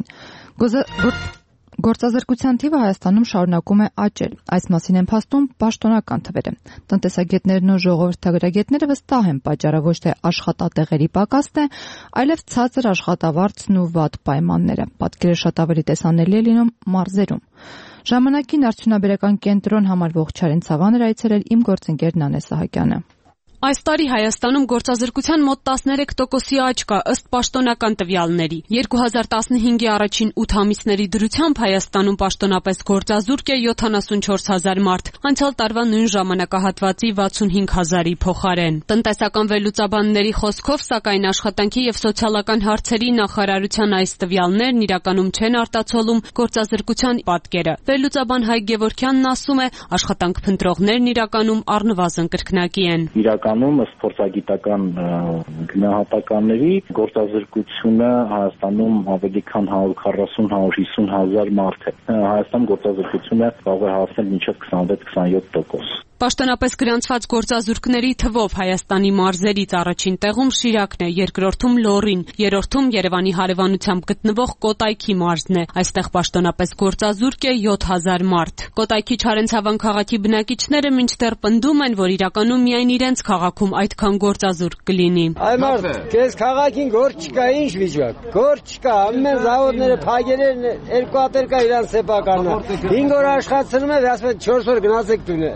Գործազրկության թիվը Հայաստանում շարունակում է աճել։ Այս մասին են փաստում պաշտոնական թվերը։ Տնտեսագետներն ու ժողովրդագրագետները վստահ են, պատճառը ոչ թե աշխատատեղերի պակասն է, այլև ցածր աշխատավարձն ու վատ պայմանները։ Պատկերը շատ ավելի տեսանելի է լինում մարզերում։ Ժամանակին արդյունաբերական կենտրոն համարվող Չարենցավան էր այցելել իմ գործընկեր Նանե Սահակյանը։ Այս տարի Հայաստանում գործազրկության մոտ տասներեք տոկոսի աճ կա ըստ պաշտոնական տվյալների։ երկու հազար տասնհինգի առաջին ութ ամիսների դրությամբ Հայաստանում պաշտոնապես գործազուրկ է յոթանասունչորս հազար մարդ, անցյալ տարվա նույն ժամանակահատվածի վաթսունհինգ հազարի փոխարեն։ Տնտեսական վերլուծաբանների խոսքով, սակայն աշխատանքի եւ սոցիալական հարցերի նախարարության այս տվյալներն իրականում չեն արտացոլում գործազրկության պատկերը։ Վերլուծաբան Հայկ Գևորգյանն ասում է, աշխատանք փնտրողներն իրականում առնվազն կրկնակի են։ Իրականում ըստ փորձագիտական գնահատականների գործազրկությունը Հայաստանում ավելի քան հարյուր քառասուն հարյուր հիսուն հազար մարդ է։ Հայաստանում գործազրկությունը կարող է հասնել մինչև քսանվեց քսանյոթ տոկոս։ Պաշտոնապես գրանցված գործազուրկների թվով Հայաստանի մարզերից առաջին տեղում Շիրակն է, երկրորդում Լոռին, երրորդում Երևանի հարևանությամբ գտնվող Կոտայքի մարզն է։ Այստեղ պաշտոնապես գործազուրկ է յոթ հազար մարդ։ Կոտայքի Չարենցավան քաղաքի բնակիչները մինչդեռ պնդում են, որ իրականում միայն իրենց քաղաքում այդքան գործազուրկ կլինի։ Այ մարդ, քեզ քաղաքին գործ չկա, ինչ վիճակ։ Գործ չկա, ամեն զավոդները փակել են, երկու հատ կա իրան սեփականն։ հինգ օր աշխատում է, ասում չորս օր գնացեք տուն։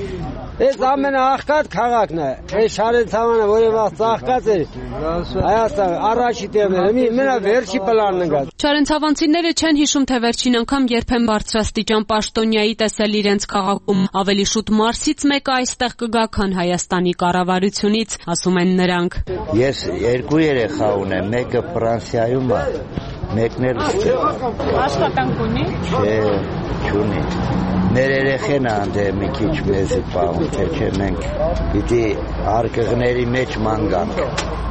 Այս ամենաաղքատ քաղաքն է, այս Չարենցավանը, որը վաղ ծաղկած էր, Հայաստան առաջի տեղն է, մենա վերջի պլանն ընկած։ Չարենցավանցիները չեն հիշում, թե վերջին անգամ երբեն բարձրաստիճան պաշտոնյայի տեսել իրենց քաղաքում, ավելի շուտ Մարսից մեկը այստեղ կգա, քան Հայաստանի կառավարությունից, ասում են նրանք։ Ես երկու երեխա ունեմ, մեկը Ֆրանսիայում է, մեկն էլ աշխատանք ունի։ Չէ, չունի։ Մեր երեխեն անդե մի քիչ մեզի պահում, թե չէ մենք պիտի արկղների մեջ ման գանք,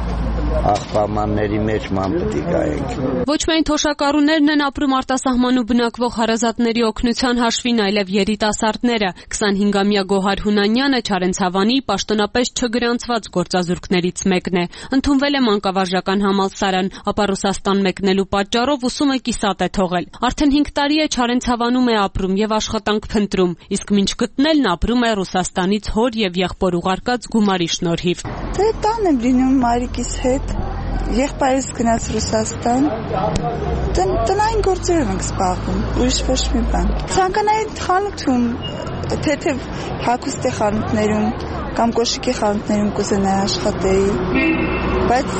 աղբամանների մեջ ման պիտի գայենք։ Ոչ միայն թոշակառուներն են ապրում արտասահմանում բնակվող հարազատների օգնության հաշվին, այլև երիտասարդները։ քսանհինգամյա Գոհար Հունանյանը Չարենցավանի պաշտոնապես չգրանցված գործազուրկներից մեկն է։ Ընդունվել է մանկավարժական համալսարան, ապա Ռուսաստան մեկնելու պատճառով ուսումը կիսատ է թողել։ Արդեն հինգ տարի է Չարենցավանում է ապրում եւ աշխատանք փնտրում, իսկ մինչ գտնելն ապրում է Ռուսաստանից հոր եւ եղբոր ուղարկած գումարի շնորհիվ։ Դե տան եմ լինում մայրիկիս հետ, եղբայրս գնաց Ռուսաստան, տնային գործերով ենք զբաղվում, ուրիշ ոչ մի բան։ Ցանկանայի խանութում, թեթև հագուստի խանութներում կամ կոշիկի խանութներում կուզենայի աշխատեի, բայց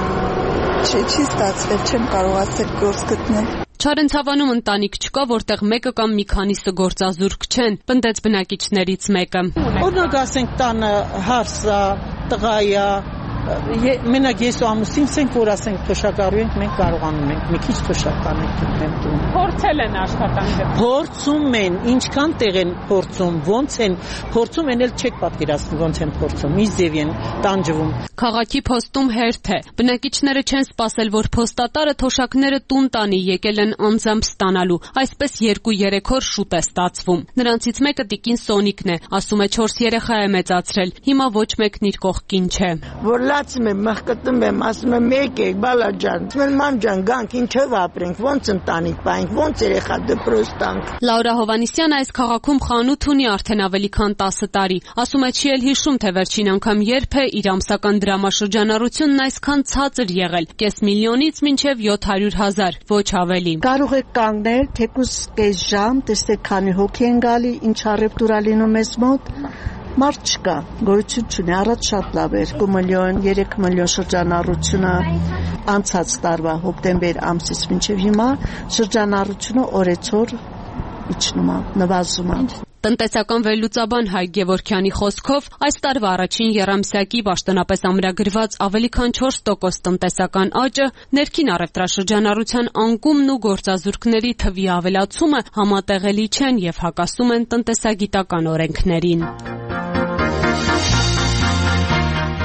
չի ստացվել, չեմ կարողացել գործ գտնել։ Չարենցավանում ընտանիք չկա, որտեղ մեկը կամ մի քանիսը գործազուրկ չեն, պնդեց բնակիչներից մեկը։ Օրինակ ասենք տանը հարսա, տղայա, մենակ ես ու ամուսինս ենք, որ ասենք թոշակառու ենք, մենք կարողանում ենք մի քիչ թոշական ենք տուն։ Փորձել են աշխատանքը։ Փորձում են, ինչքան տեղ են փորձում, ոնց են փորձում, են էլ չեք պատկերացնում ոնց են փորձում, ի ձև են տանջվում։ Քաղաքի փոստում հերթ է։ Բնակիչները չեն սպասել, որ փոստատարը թոշակները տուն տանի, եկել են անձամբ ստանալու։ Այսպես երկու-երեք օր շուտ է ստացվում։ Նրանցից մեկը տիկին Սոնիկն է, ասում է չորս երեխա է մեծացրել, հիմա ոչ մեկն իր կողքին չէ։ Որ լացում եմ, մխկտում եմ, ասում եմ եկեք, բալաջան, ասում եմ ման ջան, գանք, ինչով ապրենք, ոնց ընտանիք պահենք, ոնց երեխա դպրոց տանք։ Լաուրա Հովանիսյանը այս քաղաքում խանութ ունի արդեն ավելի քան տասը տարի։ Ասում է չի էլ հիշում, թե վերջին անգամ երբ է իր ամսական դրամաշրջանառությունն այսքան ցածր եղել՝ կես միլիոնից մինչև յոթ հարյուր հազար, ոչ ավելի։ Կարող եք կանգնել, թեկուզ կես ժամ, տեսեք քանի հոգի են գալի, ինչ առևտուր ա լինում մեզ մոտ։ Մարդ չկա, գորություն չունի, առաջ շատ լավ էր, երկու միլիոն, երեք միլիոն շրջանառությունը անցած տարվա հոկտեմբեր ամսից մինչև հիմա շրջանառությունը օրեցօր իջնում է, նվազում է։ Տնտեսական վերլուծաբան Հայկ Գևորգյանի խոսքով այս տարվա առաջին եռամսյակի պաշտոնապես ամրագրված ավելի քան չորս տոկոս տնտեսական աճը, ներքին առևտրաշրջանառության անկումն ու գործազուրկների թվի ավելացումը համատեղելի չեն եւ հակասում են տնտեսագիտական օրենքներին։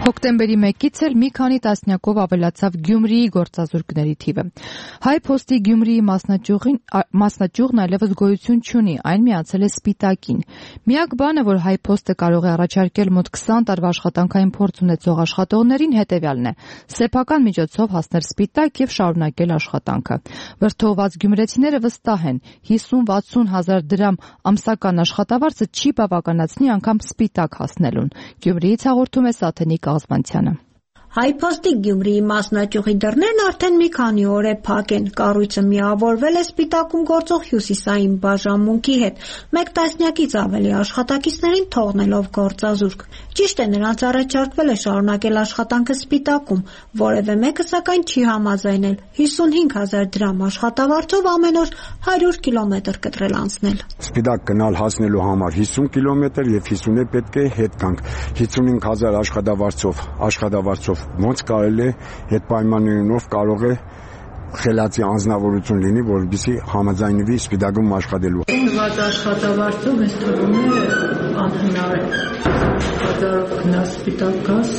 Հոկտեմբերի մեկից էլ մի քանի տասնյակով ավելացավ Գյումրիի գործազուրկների թիվը։ Հայ Փոստի Գյումրիի մասնաճյուղին մասնաճյուղն այլևս գոյություն չունի, այն միացել է Սպիտակին։ Միակ բանը, որ Հայ Փոստը կարող է առաջարկել մոտ քսան տարվա աշխատանքային փորձ ունեցող աշխատողներին, հետևյալն է՝ սեփական միջոցով հասնել Սպիտակ եւ շարունակել աշխատանքը։ Վրդովված գյումրեցիները վստահ են, հիսուն-վաթսուն հազար դրամ ամսական աշխատավարձը չի բավականացնի անգամ Սպիտակ հասնելուն։ Գյումրիից հաղորդում է Սաթենիկ Աղզվանցյանը։ Հայ Փոստի Գյումրիի մասնաճյուղի դռներն արդեն մի քանի օր է փակ են։ Կառույցը միավորվել է Սպիտակում գործող հյուսիսային բաժանմունքի հետ, մեկ տասնյակից ավելի աշխատակիցներին թողնելով գործազուրկ։ Ճիշտ է, նրանց առաջարկվել է շարունակել աշխատանքը Սպիտակում, որևէ մեկը սակայն չի համաձայնել հիսունհինգ հազար դրամ աշխատավարձով ամեն օր հարյուր կիլոմետր կտրել անցնել։ Սպիտակ գնալ հասնելու համար հիսուն կիլոմետր եւ հիսունը պետք է հետ գանք։ հիսունհինգ հազար աշխատավարձով աշխատավարձով ոնց կարելի է այդ պայմաններով կարող է խելացի անձնավորություն լինի, որովհետեւ համաձայնվի Սպիտակում աշխատելու։ Տված աշխատավարձով ինձ թվում է անհնար է։ Հազարով գնաս Սպիտակ գաս,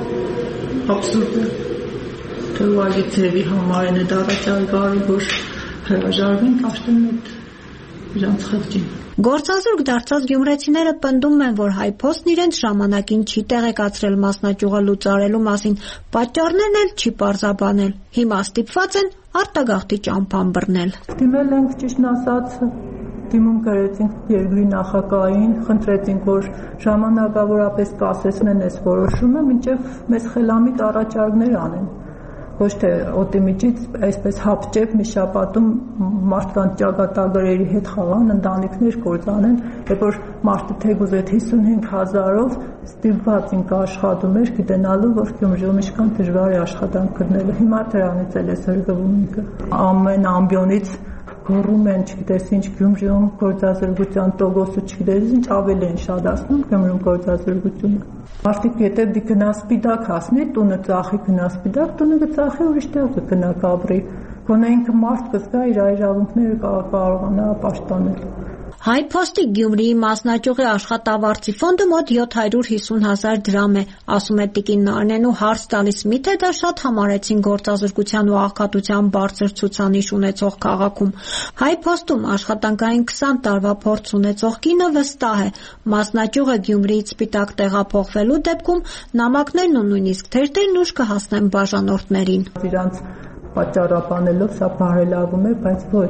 աբսուրդ է։ Թե ուղղակի ձևի համար են այդ առաջարկարը, որ հրաժարվենք, աշտեն այդ իրանց խղճին։ Գործազուրկ դարձած գյումրեցիները պնդում են, որ Հայ Փոստն իրենց ժամանակին չի տեղեկացրել մասնաճյուղը լուծարելու մասին, պատճառներն էլ չի պարզաբանել։ Հիմա ստիպված են արտագաղթի ճամփան բռնել։ Դիմել ենք, ճիշտն ասած, դիմում գրեցինք երկրի նախագահային, խնդրեցինք, որ ժամանակավորապես կասեցնեն այս որոշումը, մինչև մեզ խելամիտ առաջարկներ անեն։ Ոչ թե օտիմիջից այսպես հապճեպ մի շաբաթում մարդկանց ճակատագրերի հետ խաղան, ընտանիքներ կործանեն, երբ որ մարդը թեկուզ այդ հիսունհինգ հազարով ստիպված ինք աշխատում էր, գիտենալու, որ Գյումրիում ինչքան դժվար է աշխատանք գտնելը։ Հիմա դրանից էլ է զրկվում ինքը։ Ամեն ամբիոնից գոռում են, չգիտես ինչ, Գյումրիում գործազրկության տոկոսը չգիտես ինչ ավելի են շատացնում Գյումրիում գործազրկությունը։ Մարդիկ եթե դի գնա Սպիտակ հասնի, տունը ծախի գնա Սպիտակ, տունը կծախի ուրիշ տեղ կգնա կաբրի։ Գոնե ինքը մարդ կզգա իր իրավունքները կարողանա պաշտպանել։ Հայ Փոստի Գյումրիի մասնաճյուղի աշխատավարձի ֆոնդը մոտ յոթ հարյուր հիսուն հազար դրամ է, ասում է տիկին Նարնեն ու հարց տալիս՝ միթե դա շատ համարեցին գործազրկության ու աղքատության բարձր ցուցանիշ ունեցող քաղաքում։ Հայ Փոստում աշխատանքային քսան տարվա փորձ ունեցող կինը վստահ է, մասնաճյուղը Գյումրիից Սպիտակ տեղափոխվելու դեպքում նամակներն ու նույնիսկ թերթերն ուշ կհասնեն բաժանորդներին։ Իրանց պատճառաբանելով սա բարելավում է, բայց ոչ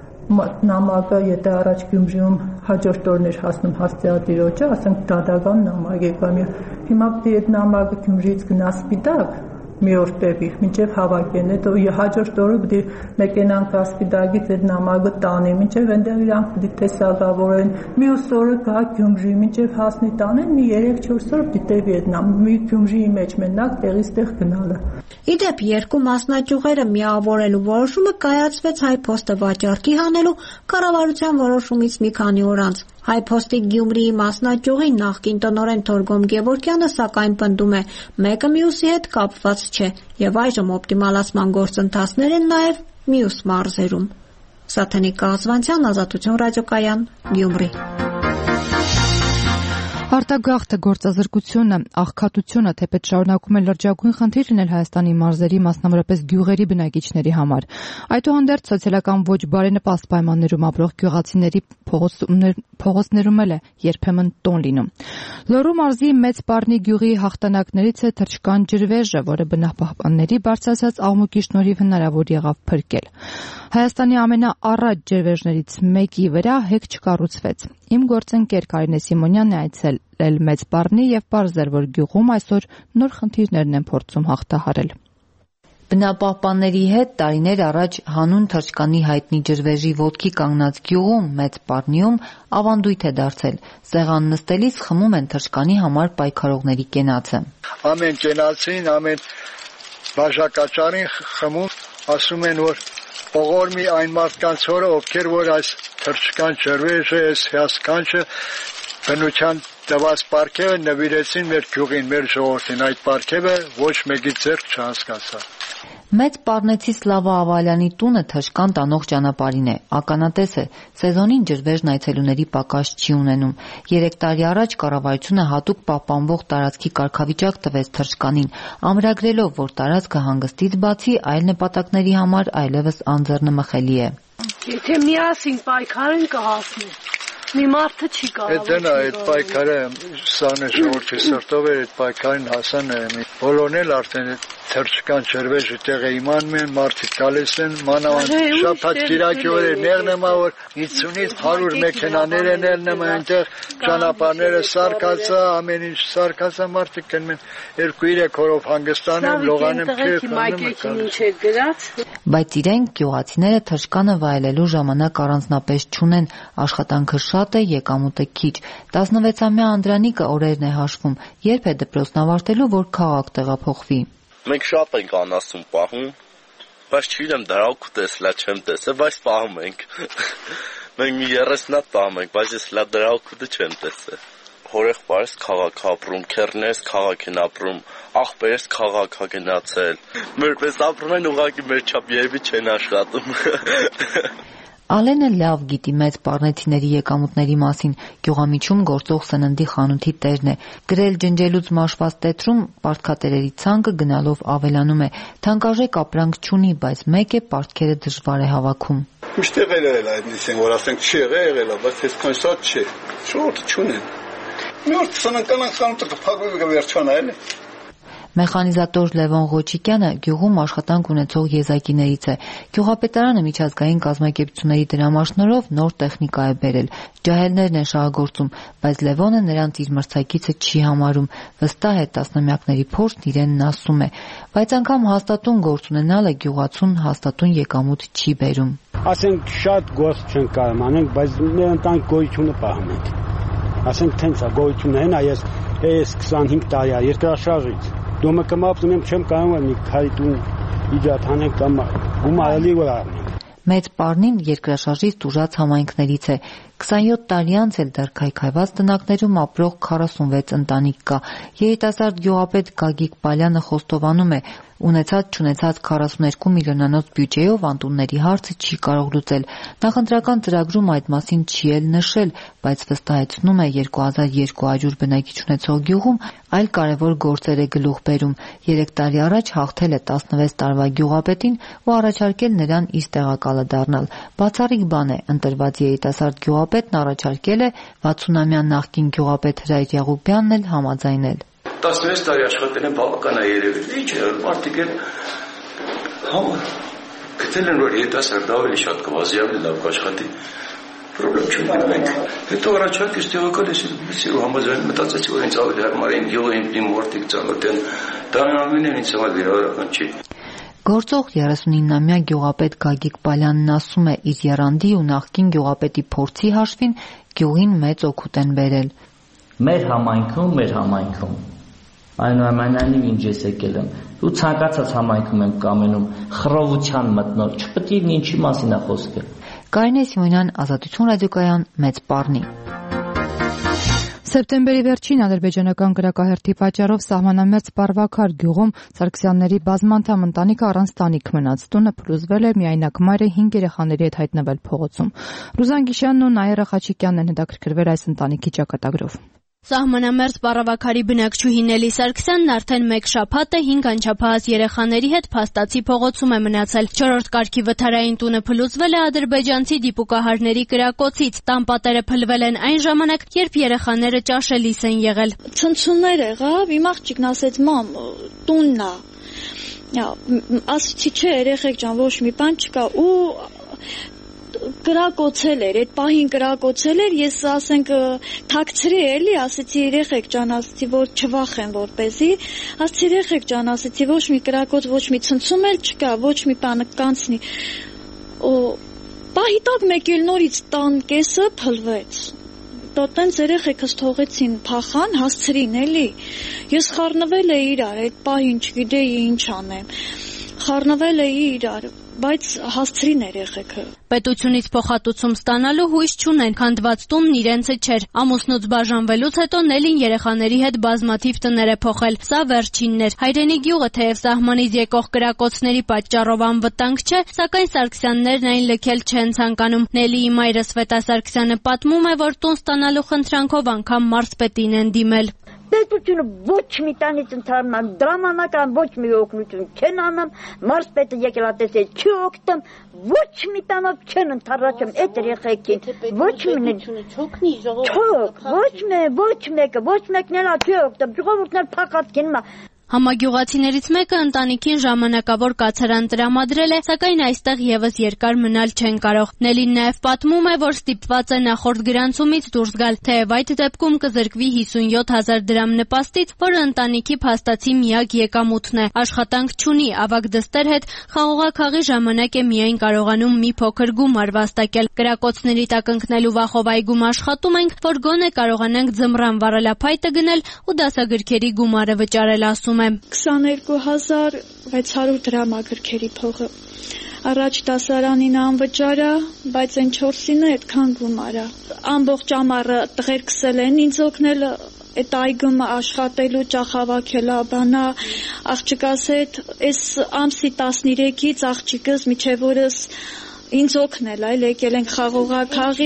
նամակը, եթե առաջ Գյումրիում հաջորդ օրներ հասնում հաստատիրոջը, ասենք դատական նամակ է կամ հիմա պետք է այդ նամակը Գյումրիից գնա Սպիտակ մի օր տևի, մինչև հավաքեն, հետո հաջորդ օրը պետք է մեկենան կա Սպիտակից այդ նամակը տանի, մինչև այնտեղ իրանք պետք է տեսակավորեն, մյուս օրը գա Գյումրի, մինչև հասնի տանեն, մի երեք-չորս օր պետք է տևի այդ նամակը, մի Գյումրիի մեջ մենակ տեղից տեղ գնալը։ Իդեպ երկու մասնաճյուղերը միավորելու որոշումը կայացվեց Հայ Փոստը վաճառքի հանելու կառավարության որոշումից մի քանի օր անց։ Հայ Փոստի Գյումրիի մասնաճյուղի նախկին տնօրեն Թորգոմ Գևորգյանը սակայն պնդում է, մեկը մյուսի հետ կապված չէ եւ այժմ օպտիմալացման գործընթացներ են նաեւ մյուս մարզերում։ Սաթենիկ Աղզվանցյան, Ազատություն ռադիոկայան, Գյումրի։ Արտագաղթը, գործազրկությունը, աղքատությունը թեպետ շարունակում է լրջագույն խնդիր լինել Հայաստանի մարզերի, մասնավորապես գյուղերի բնակիչների համար։ Այդուհանդերձ սոցիալական ոչ բարենպաստ պայմաններում ապրող գյուղացիների փողոցներում էլ է երբեմն տոն լինում։ Լոռու մարզի Մեծ Պառնի գյուղի հաղթանակներից է թռչկան ջրվեժը, որը բնապահպանների բարձրացած աղմուկի շնորհիվ հնարավոր եղավ փրկել։ Հայաստանի ամենաառաջ ջրվեժներից մեկի վրա հեկ չկառուցվեց։ Իմ գործընկեր Կարինե Սիմոնյանն է այցելել Մեծ Պառնի եւ պարզել, որ գյուղում այսօր նոր խնդիրներն են փորձում հաղթահարել։ Բնապահպանների հետ տարիներ առաջ հանուն թռչկանի հայտնի ջրվեժի ոտքի կանգնած գյուղում Մեծ Պառնիում ավանդույթ է դարձել։ Սեղան նստելիս խմում են թռչկանի համար պայքարողների կենացը։ Ամեն կենացին, ամեն բաժակաճարին խմում, ասում են, որ ողորմի այն մարդկանց հորը, ովքեր որ այս թռչկան ջրվեժը, այս հիասքանչը բնության տված պարգևը նվիրեցին մեր գյուղին, մեր ժողովրդին, այդ պարգևը ոչ մեկի ձեռք չհասկացա։ Մեծ պառնեցի Սլավա Ավալյանի տունը թշկան տանող ճանապարհին է, ականատես է, սեզոնին ջրվեժն այցելուների պակաս չի ունենում։ Երեք տարի առաջ կառավարությունը հատուկ պահպանվող տարածքի կարգավիճակ տվեց թշկանին, ամրագրելով, որ տարածքը հանգստից բացի այլ նպատակների համար այլևս անձեռնմխելի է։ Եթե միասին պայքարեն կհասնի։ Մի մարդը չի կարող։ Այդ նա այդ պայքարը սան է ժողովրդի սրտով է այդ պայքարին հասան է։ Բոլորն էլ արդեն թրջկան ջրվեժի տեղը իմանում են, մարդիկ գալիս են, մանավանդ շաբաթ կիրակի օրերն եմ որ հինգսունից հարյուր մեքենաներ են ելնում այնտեղ, ճանապարհները սարկացա, ամեն ինչ սարկացա, մարդիկ գնում են երկու երեք օրով հանգստանում, լողանում քեֆ։ Բայց իրենք գյուղացիները թշկանը վայելելու ժամանակ առանձնապես չունեն, աշխատանքը շատ է, եկամուտը քիչ։ տասնվեցամյա Անդրանիկը օրերն է հաշվում, երբ է դպրոցն ավարտելու, որ քաղաք տեղափոխվի։ Մենք շատ ենք անասուն պահում, բայց չգիտեմ դրախտ տեսլա չեմ տեսել, բայց պահում ենք։ Մենք մի երեսն հատ պահում ենք, բայց ես լա դրախտը չեմ տեսել։ Հորեղբայրս քաղաք ապրում, քեռներս քաղաք են ապրում, աղբերս քաղաք ա գնացել։ Մերպես ապրում են ուղղակի մեր չափ երևի չեն աշխատում։ Ալենը լավ գիտի մեծ պառնեցիների եկամուտների մասին, գյուղամիջում գործող սննդի խանութի տերն է։ Գրել ջնջելուց մաշված տետրում պարտքատերերի ցանկը գնալով ավելանում է։ Թանկարժեք ապրանք չունի, բայց մեկ է պարտքերը դժվար է հավաքում։ Միշտ եղել է այդնիսին, որ ասենք չի եղել, բայց այսքան շատ չէ։ Շուտ չունեն։ Նոր սննդական խանութը կփակվի կվերջանա էլի։ Մեխանիզատոր Լևոն Ղոչիկյանը գյուղում աշխատանք ունեցող եզակիներից է։ Գյուղապետարանը միջազգային կազմակերպությունների դրամաշնորհով նոր տեխնիկա է բերել։ Ջահելներն են շահագործում, բայց Լևոնը նրանց իր մրցակիցը չի համարում։ Վստահ է տասնամյակների փորձն իրենն ասում է, բայց անգամ հաստատուն գործ ունենալը գյուղացուն հաստատուն եկամուտ չի բերում։ Ասենք շատ գործ չեն կարող անենք, բայց մեր ընտանիք գոյությունը պահում ենք։ Ասենք տենց է գոյությունը հենա ես ես քսանհինգ տարի է երկրաշարժից Դոմը կմապում եմ չեմ կարող մի քայտուն իջատ հանենք կամ գումարելի որ առնենք։ Մեծ պառնին երկրաշարժից տուժած համայնքներից է։ քսանյոթ տարի անց էլ դեռ քայքայված տնակներում ապրող քառասունվեց ընտանիք կա։ Երիտասարդ գյուղապետ Գագիկ Պալյանը խոստովանում է, ունեցած չունեցած քառասուներկու միլիոնանոց բյուջեով անտունների հարցը չի կարող լուծել։ Նախընտրական ծրագրում այդ մասին չի էլ նշել, բայց վստահեցնում է երկու հազար երկու հարյուր բնակիչ ունեցող գյուղում այլ կարևոր գործեր է գլուխ բերում։ Երեք տարի առաջ հաղթել է տասնվեց տարվա գյուղապետին ու առաջարկել նրան իր տեղակալը դառնալ։ Բացառիկ բան է, ընտրված երիտասարդ գյուղապետն առաջարկել է վաթսունամյա նախկին գյուղապետ Հրայր Յաղուբյանն էլ համաձայնել։ տասնվեց տարի աշխատել են բավական է երևի։ Ինչ է, մարդիկ են համար գտել են, որ երիտասարդ ավելի շատ կվազի, ավելի լավ կաշխատի։ Պրոբլեմ չունենք մենք։ Հետո առաջարկեց տեղակալ ես ու համաձայն մտածեցի, որ ինձ ավելի հարմար է գյուղը իմ մարդիկ ծանոթ են։ Դա ամենը ինձ համար վիրավորական չի։ Գործող երեսունինամյա գյուղապետ Գագիկ Պալյանն ասում է, իր եռանդի ու նախկին գյուղապետի փորձի հաշվին գյուղին մեծ օգուտ են բերել։ Մեր համայնքում, մեր համայնքում այնուամենայնիվ ինչ ես եկել եմ ու ցանկացած համայնքում եմ կամենում խռովության մտնող չպետք է ինչի մասին է խոսքը։ Կարինե Սիմոնյան, Ազատություն ռադիոկայան, Մեծ Պառնի։ Սեպտեմբերի վերջին ադրբեջանական գրակահերթի պատճառով սահմանամերձ Պարվաքար գյուղում Սարգսյանների բազմանդամ ընտանիքը առանց տանիք մնաց։ Տունը փլուզվել է, միայնակ մայրը հինգ երեխաների հետ հայտնվել փողոցում։ Ռուզան Գիշյանն ու Նաիրա Խաչիկյանն են հետաքրքրվել այս ընտանիքի ճակատագրով։ Սահմանամերձ Պարավաքարի բնակչուհի Նելի Սարգսյանն արդեն մեկ շաբաթ է հինգ անչափահաս երեխաների հետ Փաստացի փողոցում է մնացել։ Չորրորդ կարգի վթարային տունը փլուզվել է ադրբեջանցի դիպուկահարների կրակոցից։ Տան պատերը փլվել են այն ժամանակ, երբ երեխաները ճաշելիս են եղել։ Ցնցումներ եղավ, իմ աղջիկն ասեց՝ «Մամ, տունն է»։ Ասեցի՝ «Չէ, երեխեք ջան, ոչ մի բան չկա» ու կրակոցել էր, այդ պահին կրակոցել էր, ես ասենք թաքցրի էլի, ասեցի երեխեք ջան, ասեցի որ չվախեն որպեսի, ասեցի երեխեք ջան, ասեցի ոչ մի կրակոց, ոչ մի ցնցում էլ չկա, ոչ մի բան կանցնի։ Ու պահի տակ մեկ էլ նորից տան կեսը փլվեց։ Տոտենց երեխեքս թողեցին փախան, հասցրին էլի։ Ես խառնվել էի իրար, այդ պահին չգիտեի ինչ անեմ։ Խառնվել էի իրար։ բայց հասցրին երեխեքը։ Պետությունից փոխհատուցում ստանալու հույս չունեն, քանդված տունն իրենցը չէր։ Ամուսնուց բաժանվելուց հետո Նելին երեխաների հետ բազմաթիվ տներ է փոխել։ Սա վերջինն էր։ Հայրենի գյուղը թեև սահմանից եկող կրակոցների պատճառով անվտանգ չէ, սակայն Սարգսյաններն այն լքել չեն ցանկանում։ Նելիի մայրը Սվետա Սարգսյանը պատմում է, որ տուն ստանալու խնդրանքով անգամ մարզպետին են դիմել։ Պետությունը ոչ մի տանից ընդհանրան դրամանական ոչ մի օգնություն չեն անում, մարզպետը եկել է տեսել չի օգտում, ոչ մի տանով չեն ընդառաջում այդ երեխեքին, ոչ մի չօգնի ժողովուրդը, ոչ մի ոչ մեկը, ոչ մեկն էլ չի օգտում, ժողովուրդն էլ փակած գնում է։ Համագյուղացիներից մեկը ընտանիքին ժամանակավոր կացարան տրամադրել է, սակայն այստեղ եւս երկար մնալ չեն կարող։ Նելին նաեւ պատմում է, որ ստիպված է նախորդ գրանցումից դուրս գալ, թեև այդ դեպքում կզրկվի հիսունյոթ հազար դրամ նպաստից, որը ընտանիքի փաստացի միակ եկամուտն է։ Աշխատանք չունի, ավագ դստեր հետ խաղողակաղի ժամանակ է միայն կարողանում մի փոքր գումար վաստակել։ Կրակոցների տակ ընկնելու վախով այգում աշխատում ենք, որ գոնե կարողանանք ձմռան վառելափայտը գնել ու դասագրքերի գումարը վճարել, ասում քսաներկու հազար վեց հարյուր դրամ է գրքերի փողը։ Առաջ դասարանին անվճար է, բայց այն չորսին է այդքան գումար է։ Ամբողջ ամառը տղեր քսել են ինձ օգնել այդ այգում աշխատելու, ճախավակելա, բանա, աղջկաս հետ, այս ամսի տասներեքից աղջիկս միջև օրս ինձ օգնել այլ եկել ենք խաղողակաղի,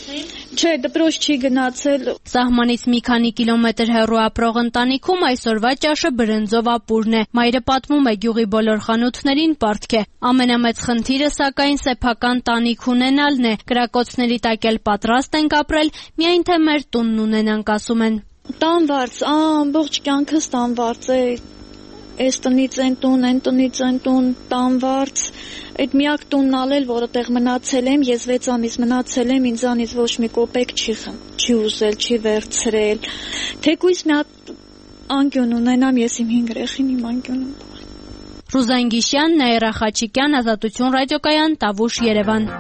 չէ, դպրոց չի գնացել։ Սահմանից մի քանի կիլոմետր հեռու ապրող ընտանիքում այսօրվա ճաշը բրնձով ապուրն է։ Մայրը պատմում է, գյուղի բոլոր խանութներին պարտք է։ Ամենամեծ խնդիրը սակայն սեփական տանիք ունենալն է։ Կրակոցների տակ էլ պատրաստ ենք ապրել, միայն թե մեր տունն ունենանք, ասում են։ Տանվարձ, ամբողջ կյանքս տանվարձ է։ Այս տնից են տուն, են տնից են տուն, տանվարձ, այդ միակ տունն ալել, որը տեղ մնացել եմ, ես վեց ամիս մնացել եմ, ինձանից ոչ մի կոպեկ չի չի ուզել, չի վերցրել, թեկույս մի հատ անկյուն ունենամ, ես իմ հինգ երեխին իմ անկյունում։ Ռուզան Գիշյան, Նաիրա Խաչիկյան, Ազատություն ռադիոկայան, Տավուշ, Երևան։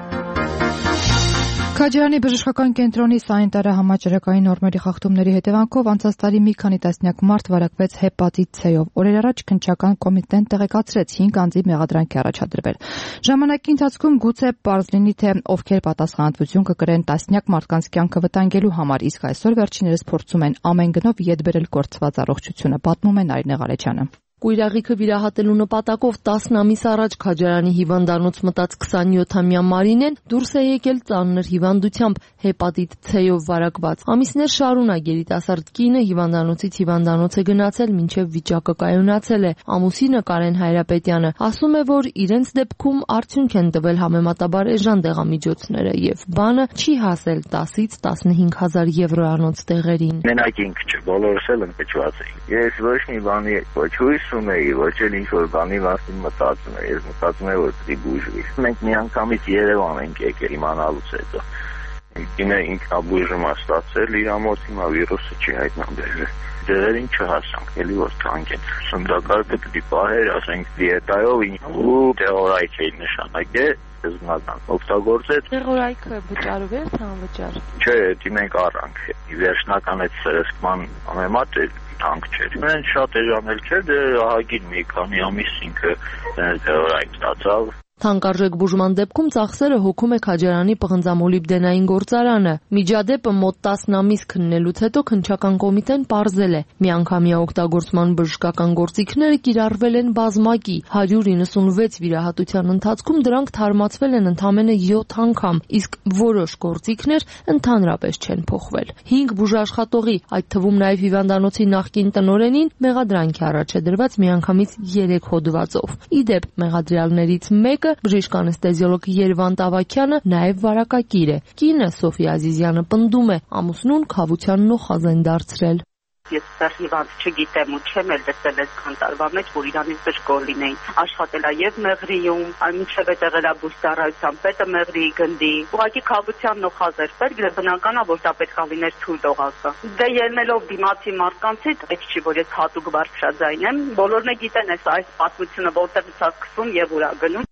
Քաջարանի բժշկական կենտրոնի սանիտարահամաճարակային նորմերի խախտումների հետևանքով անցած տարի մի քանի տասնյակ մարդ վարակվեց հեպատիտ C-ով։ Օրեր առաջ քննչական կոմիտեն տեղեկացրեց հինգ անձի մեղադրանք է առաջադրվել։ Ժամանակի ընթացքում գուցե պարզ լինի, թե ովքեր պատասխանատվություն կկրեն տասնյակ մարդկանց կյանքը վտանգելու համար, իսկ այսօր վերջիններս փորձում են ամեն գնով ետ բերել կորցված առողջությունը, պատմում է Նարինե Ղարեչյանը։ Կույրաղիքը վիրահատելու նպատակով տասն ամիս առաջ Քաջարանի հիվանդանոց մտած քսանյոթամյա Մարինեն դուրս է եկել ծանր հիվանդությամբ հեպատիտ C-ով վարակված։ Ամիսներ շարունակ երիտասարդ կինը հիվանդանոցից հիվանդանոց է գնացել, մինչև վիճակը կայունացել է։ Ամուսինը Կարեն Հայրապետյանը ասում է, որ իրենց դեպքում արդյունք են տվել համեմատաբար էժան դեղամիջոցները եւ բանը չի հասել տասից տասնհինգ հազար եվրոյանոց տեղերին։ Մենակ ինքը չէ, բոլորս էլ ընկճված ենք։ Ես ոչ մի բանի ոչ հույս ունեի, ոչ էլ ինչ-որ բանի մասին մտածում եմ, ես մտածում եմ, որ դի բուժվի։ Մենք մի անգամից Երևան ենք եկել իմանալուց հետո։ Ինքն ինքնաբուժում է ստացել, իր մոտ հիմա վիրուսը չի հայտնաբերվել։ Դերերին չհասանք, էլի որ թանկ են։ Սննդակարգը դի պահեր, ասենք դիետայով ու դեղորայք էի նշանակել, սկզբնական օգտագործեց։ Դեղորայքը վճարով էր, թե անվճար։ Չէ, դի մենք առանք։ Վերջնական այդ սրսկման համեմատ թանկ չէր։ Մեն շատ էժանել չէր, դե ահագին մի քանի ամիս ինքը դեղորայք ստացավ։ Թանկարժեք բուժման դեպքում ծախսերը հոգում է Քաջարանի պղնձամոլիբդենային գործարանը։ Միջադեպը մոտ տասն ամիս քննելուց հետո քննչական կոմիտեն պարզել է. միանգամյա օգտագործման բժշկական գործիքները կիրառվել են բազմակի, հարյուր իննսունվեց վիրահատության ընթացքում դրանք թարմացվել են ընդամենը յոթ անգամ, իսկ որոշ գործիքներ ընդհանրապես չեն փոխվել։ Հինգ բուժաշխատողի, այդ թվում նաև հիվանդանոցի նախկին տնօրենին, մեղադրանքի առաջ է դրված միանգամից երեք հոդվածով։ Ի դեպ, մեղադրյալներից մեկը բժիշկ անեստեզիոլոգ Երվանդ Ավագյանը նաև վարակակիր է։ Կինը Սոֆիա Ազիզյանը պնդում է, ամուսնուն քավության նոխազ են դարձրել։ Ես սա հիվանդ չգիտեմ ու չեմ էլ տեսել այսքան տարվա մեջ, որ իրանից բժշկոր լինեին։ Աշխատել է եւ Մեղրիում, այնուչև է տեղել է բուժարայության պետը Մեղրիի գնդի։ Ուղղակի քավության նոխազ էր պետք, դե բնական է, որ դա պետք է լիներ թույլ դողացը։ Դե ելնելով դիմացի մարդկանցից, այդ չի, որ ես հատուկ բարձրաձայն եմ, բոլորն է գիտեն այս այս պատմությունը որտեղից է սկսում եւ ուր է գնում։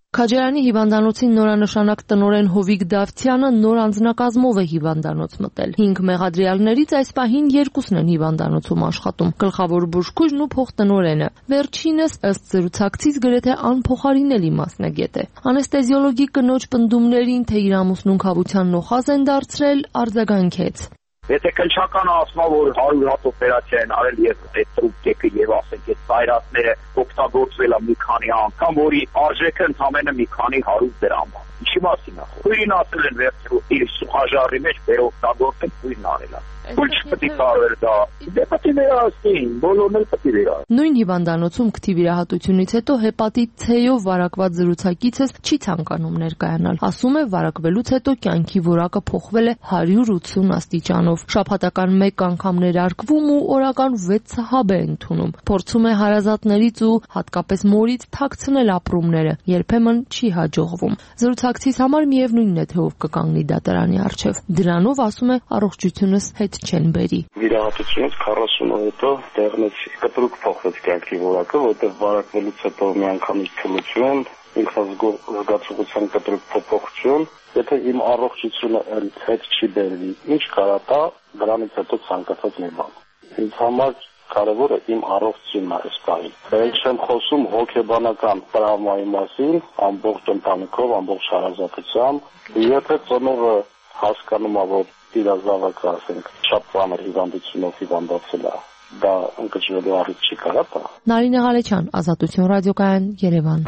Քաջարյանի հիվանդանոցի նորանշանակ տնօրեն Հովիկ Դավթյանը նոր անձնակազմով է հիվանդանոց մտել։ Հինգ մեղադրյալներից այս պահին երկուսն են հիվանդանոցում աշխատում՝ գլխավոր բուժքույրն ու փոխտնօրենը։ Վերջինս ըստ զրուցակցից գրեթե անփոխարինելի մասնագետ է։ Անեստեզիոլոգի կնոջ պնդումներին, թե իր ամուսնուն քավության նոխազ են դարձրել, արձագանքեց. Եթե քնչականը ասում է, որ հարյուր հատ օպերացիա են արել եւ այդ տրուպկեքը եւ ասենք այդ ծայրատները օգտագործվել է մի քանի անգամ, որի արժեքը ընդամենը մի քանի հարյուր դրամ է։ Ինչի մասին է խոսքը։ Քույրին ասել են վերցրու իր սուխաժարի մեջ բեր օգտագործել, քույրն արել է։ Ոչ պետք է կարողեր դա։ Դե պետք է վերահսկեին, բոլորն էլ պետք է վերահսկեն։ Նույն հիվանդանոցում քթի վիրահատությունից հետո հեպատիտ C-ով վարակված զրուցակիցս չի ցանկանում ներկայանալ։ Ասում է, վարակվելուց հետո կյանքի որակը փոխվել է հարյուր ութսուն աստիճանով։ Շաբաթական մեկ անգամ ներարկվում ու օրական վեց հաբ է ընդունում։ Փորձում է հարազատներից ու հատկապես մորից թաքցնել ապրումները, երբեմն չի հաջողվում։ Զրուցակցից համար միևնույնն է, թե ով կկանգնի դատարանի առջև։ Դրանով, ասում է, առողջությունս հետ չեն բերի։ Վիրահատությունից քառասուն օր հետո տեղնեցի կտրուկ փոխվեց կյանքի որակը, որտեղ վարակվելուց հետո միանգամից թուլություն, ինքնազգացողության կտրուկ փոփոխություն, եթե իմ առողջությունը հետ չի բերվի, ինչ կարա տա, դրանից հետո ցանկացած մի բան։ Ինձ համար կարևորը իմ առողջությունն է այս պահին։ Ես չեմ խոսում հոգեբանական տրավմայի մասին, ամբողջ ընտանիքով, ամբողջ հարազատությամբ, եթե ծնողը հասկանում է, որ իր զավակը, ասենք, շատ ծանր հիվանդությունով հիվանդացել է, դա ընկճվելու առիթ չի կարա տա։ Նարինե Ղալեչյան, Ազատություն ռադիոկայան, Երևան։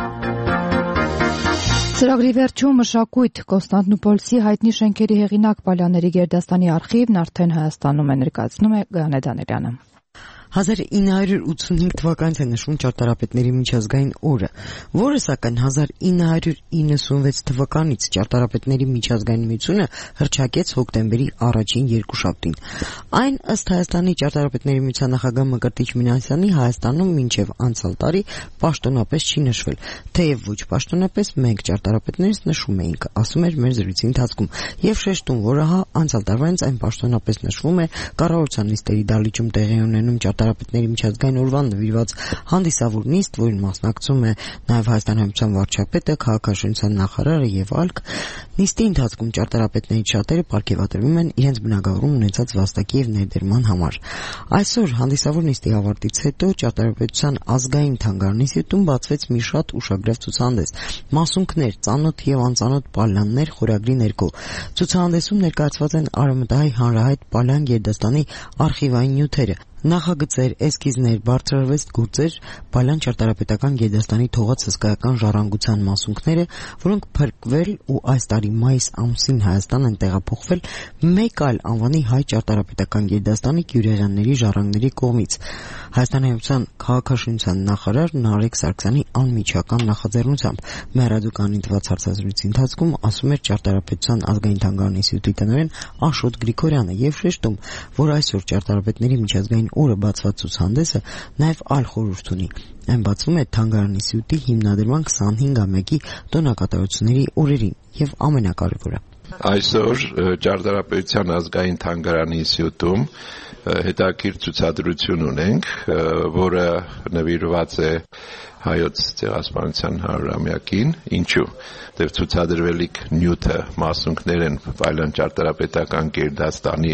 Ծրագրի վերջում մշակույթ Կոնստանտինոպոլսի հայտնի շենքերի հեղինակ Պալյանների գերդաստանի արխիվն արդեն Հայաստանում է, ներկայացնում է Գայանե Դանելյանը։ հազար ինը հարյուր ութսունհինգ թվականից է նշվում ճարտարապետների միջազգային օրը, որը սակայն հազար ինը հարյուր իննսունվեց թվականից ճարտարապետների միջազգային միությունը հռչակեց հոկտեմբերի առաջին երկուշաբթին։ Այն ըստ Հայաստանի ճարտարապետների միության նախագահ Մկրտիչ Մինասյանի Հայաստանում մինչև անցյալ տարի պաշտոնապես չի նշվել, թեև ոչ պաշտոնապես մենք ճարտարապետներից նշում էինք, ասում էր մեր զրույցի ընթացքում, եւ շեշտում, որ ահա անցյալ տարվանից այն պաշտոնապես նշվում է կառավարության նիստերի դահլիճում տեղի ունենում ճարտարապետների միջազգային օրվան նվիրված հանդիսավոր նիստ, որին մասնակցում է նաև Հայաստանի Հանրապետության վարչապետը, քաղաքաշինության նախարարը եւ ԱԼԿ։ Նիստի ընթացքում ճարտարապետներից շատերը պարգևատրվում են իրենց բնագավառում ունեցած վաստակի եւ ներդերման համար։ Այսօր հանդիսավոր նիստի ավարտից հետո ճարտարապետության ազգային թանգարանինստիտուտում բացվեց մի շատ ուշագրավ ցուցահանդես՝ մասունքներ, ծանոթ եւ անծանոթ պալյաններ խորագրի ներքո։ Ցուցահանդեսում ներկայացված են Արևմտահայ հանրահայտ պալյան գերդաստանի արխիվային նյութերը, նախագծեր, էսքիզներ, բարձրարվեստ գործեր, Պալյան ճարտարապետական գերդաստանի թողած հսկայական ժառանգության մասունքները, որոնք փրկվել ու այս տարի մայիս ամսին Հայաստան են տեղափոխվել մեկ այլ անվանի հայ ճարտարապետական գերդաստանի Գյուրեղյանների ժառանգների կողմից։ Հայաստանի Հանրապետության քաղաքաշինության նախարար Նարեկ Սարգսյանի անմիջական նախաձեռնությամբ մերադուկանին տված հարցազրույցի ընթացքում ասում էր ճարտարապետության ազգային թանգարանի ինստիտուտի տնօրեն Աշոտ Գրիգորյանը եւ շեշտում, որ այսօր ճարտարապետների միջազգային օրը բացված ցուցահանդեսը նաև այլ խորհուրդ ունի։ Այն բացվում է թանգարանի ինստիտուտի հիմնադրման քսանհինգամյակի տոնակատարությունների օրերին եւ ամենակարևորը։ Այսօր ճարտարապետության ազգային թանգարանի ինստիտուտում հետաքրքիր ցուցադրություն ունենք, որը նվիրված է հայոց ցեղասպանության հարյուրամյակին, ինչու, դեռ ցուցադրվելիք նյութը մասունքներ են Պալյան ճարտարապետական գերդաստանի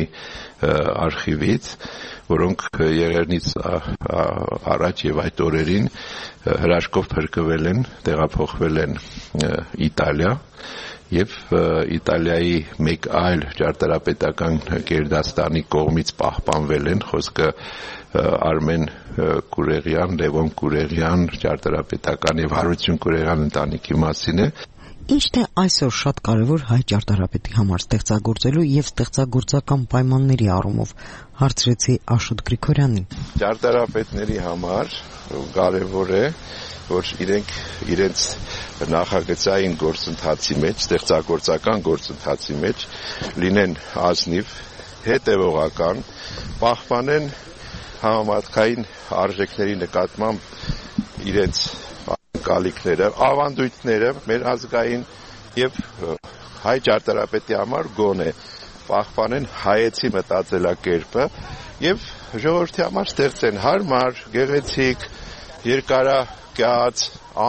արխիվից, որոնք եղերնից առաջ եւ այդ օրերին հրաշքով փրկվել են, տեղափոխվել են Իտալիա եւ Իտալիայի մեկ այլ ճարտարապետական գերդաստանի կողմից պահպանվել են, խոսքը Արմեն Կուրեղյան, Լևոն Կուրեղյան ճարտարապետական եւ Հարություն Կուրեղյան ընտանիքի մասին է։ Ինչն է այսօր շատ կարևոր հայ ճարտարապետի համար ստեղծագործելու եւ ստեղծագործական պայմանների առումով, հարցրեցի Աշոտ Գրիգորյանին։ Ճարտարապետների համար կարևոր է, որ իրենք իրենց նախագծային գործընթացի մեջ, ստեղծագործական գործընթացի մեջ լինեն ազնիվ, հետևողական, պահպանեն համապատասխանային արժեքների նկատմամբ իրենց ակալիքները, ավանդույթները մեր ազգային եւ հայ ճարտարապետի համար գոնե պահպանեն հայեցի մտածելակերպը եւ ժողովրդի համար ստեղծեն հարմար, գեղեցիկ, երկարակյաց, ամուր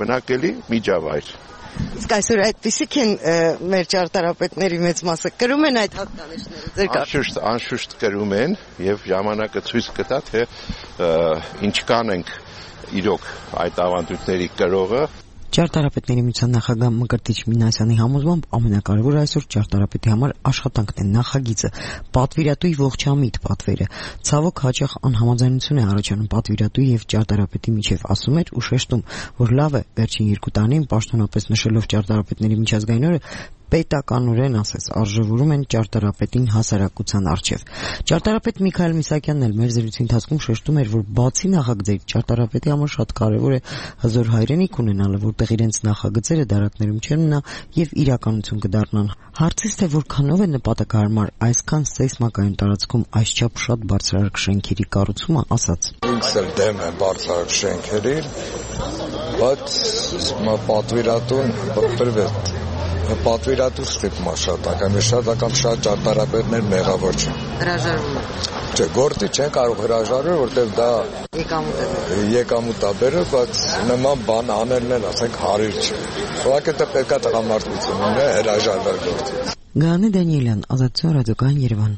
բնակելի միջավայր։ Իսկ այսօր այդպիսիք են մեր ճարտարապետների մեծ մասը կրում են այդ հատկանիշները ձեր կարգ։ Անշուշտ, անշուշտ կրում են եւ ժամանակը ցույց կտա, թե ինչքան ենք իրոք այդ ավանդույթների կրողը։ Ճարտարապետների միության նախագահ Մկրտիչ Մինասյանի համոզմամբ ամենակարևորը այսօր ճարտարապետի համար աշխատանքն է, նախագիծը, պատվիրատուի ողջամիտ պատվերը։ Ցավոք հաճախ անհամաձայնություն է առաջանում պատվիրատուի եւ ճարտարապետի միջեւ, ասում էր ու շեշտում, որ լավ է վերջին երկու տարին պաշտոնապես նշելով ճարտարապետների միջազգային օրը պետականորեն ասես արժևորում են ճարտարապետին հասարակության առջև։ Ճարտարապետ Միքայել Միսակյանն էլ մեր զրույցի ընթացքում շեշտում էր, որ բացի նախագծերի ճարտարապետի համար շատ կարևոր է հզոր հայրենիք ունենալը, որտեղ իրենց նախագծերը դարակներում չեն մնա եւ իրականություն կդառնան։ Հարցից թե որքանով է նպատակահարմար այսքան սեյսմակայուն տարածքում այսչափ շատ բարձրարկ շենքերի կառուցումը, ասաց. Ինքս էլ դեմ եմ բարձրարկ շենքերի, բայց պատվիրատուն բրբրվեց պատվիրատու ստիպում շատ անգամ շատ անգամ շատ ճարտարապետներ մեղավոր չեն հրաժարվում են չէ գործի չեն կարող հրաժարվել որտեղ դա եկամուտ է եկամուտ է բերել բայց նման բան անելն էլ ասենք հարիր չէ ուղղակի դա պետք է տղամարդություն ունի հրաժարվել գործից Գանե Դանիելյան Ազատություն ռադիոկայան Երևան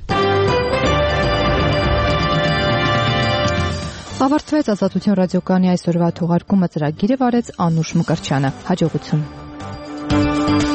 Ավարտվեց Ազատություն ռադիոկայանի այսօրվա թողարկումը ծրագիրը վարեց Անուշ Մկրտչյանը հաջողություն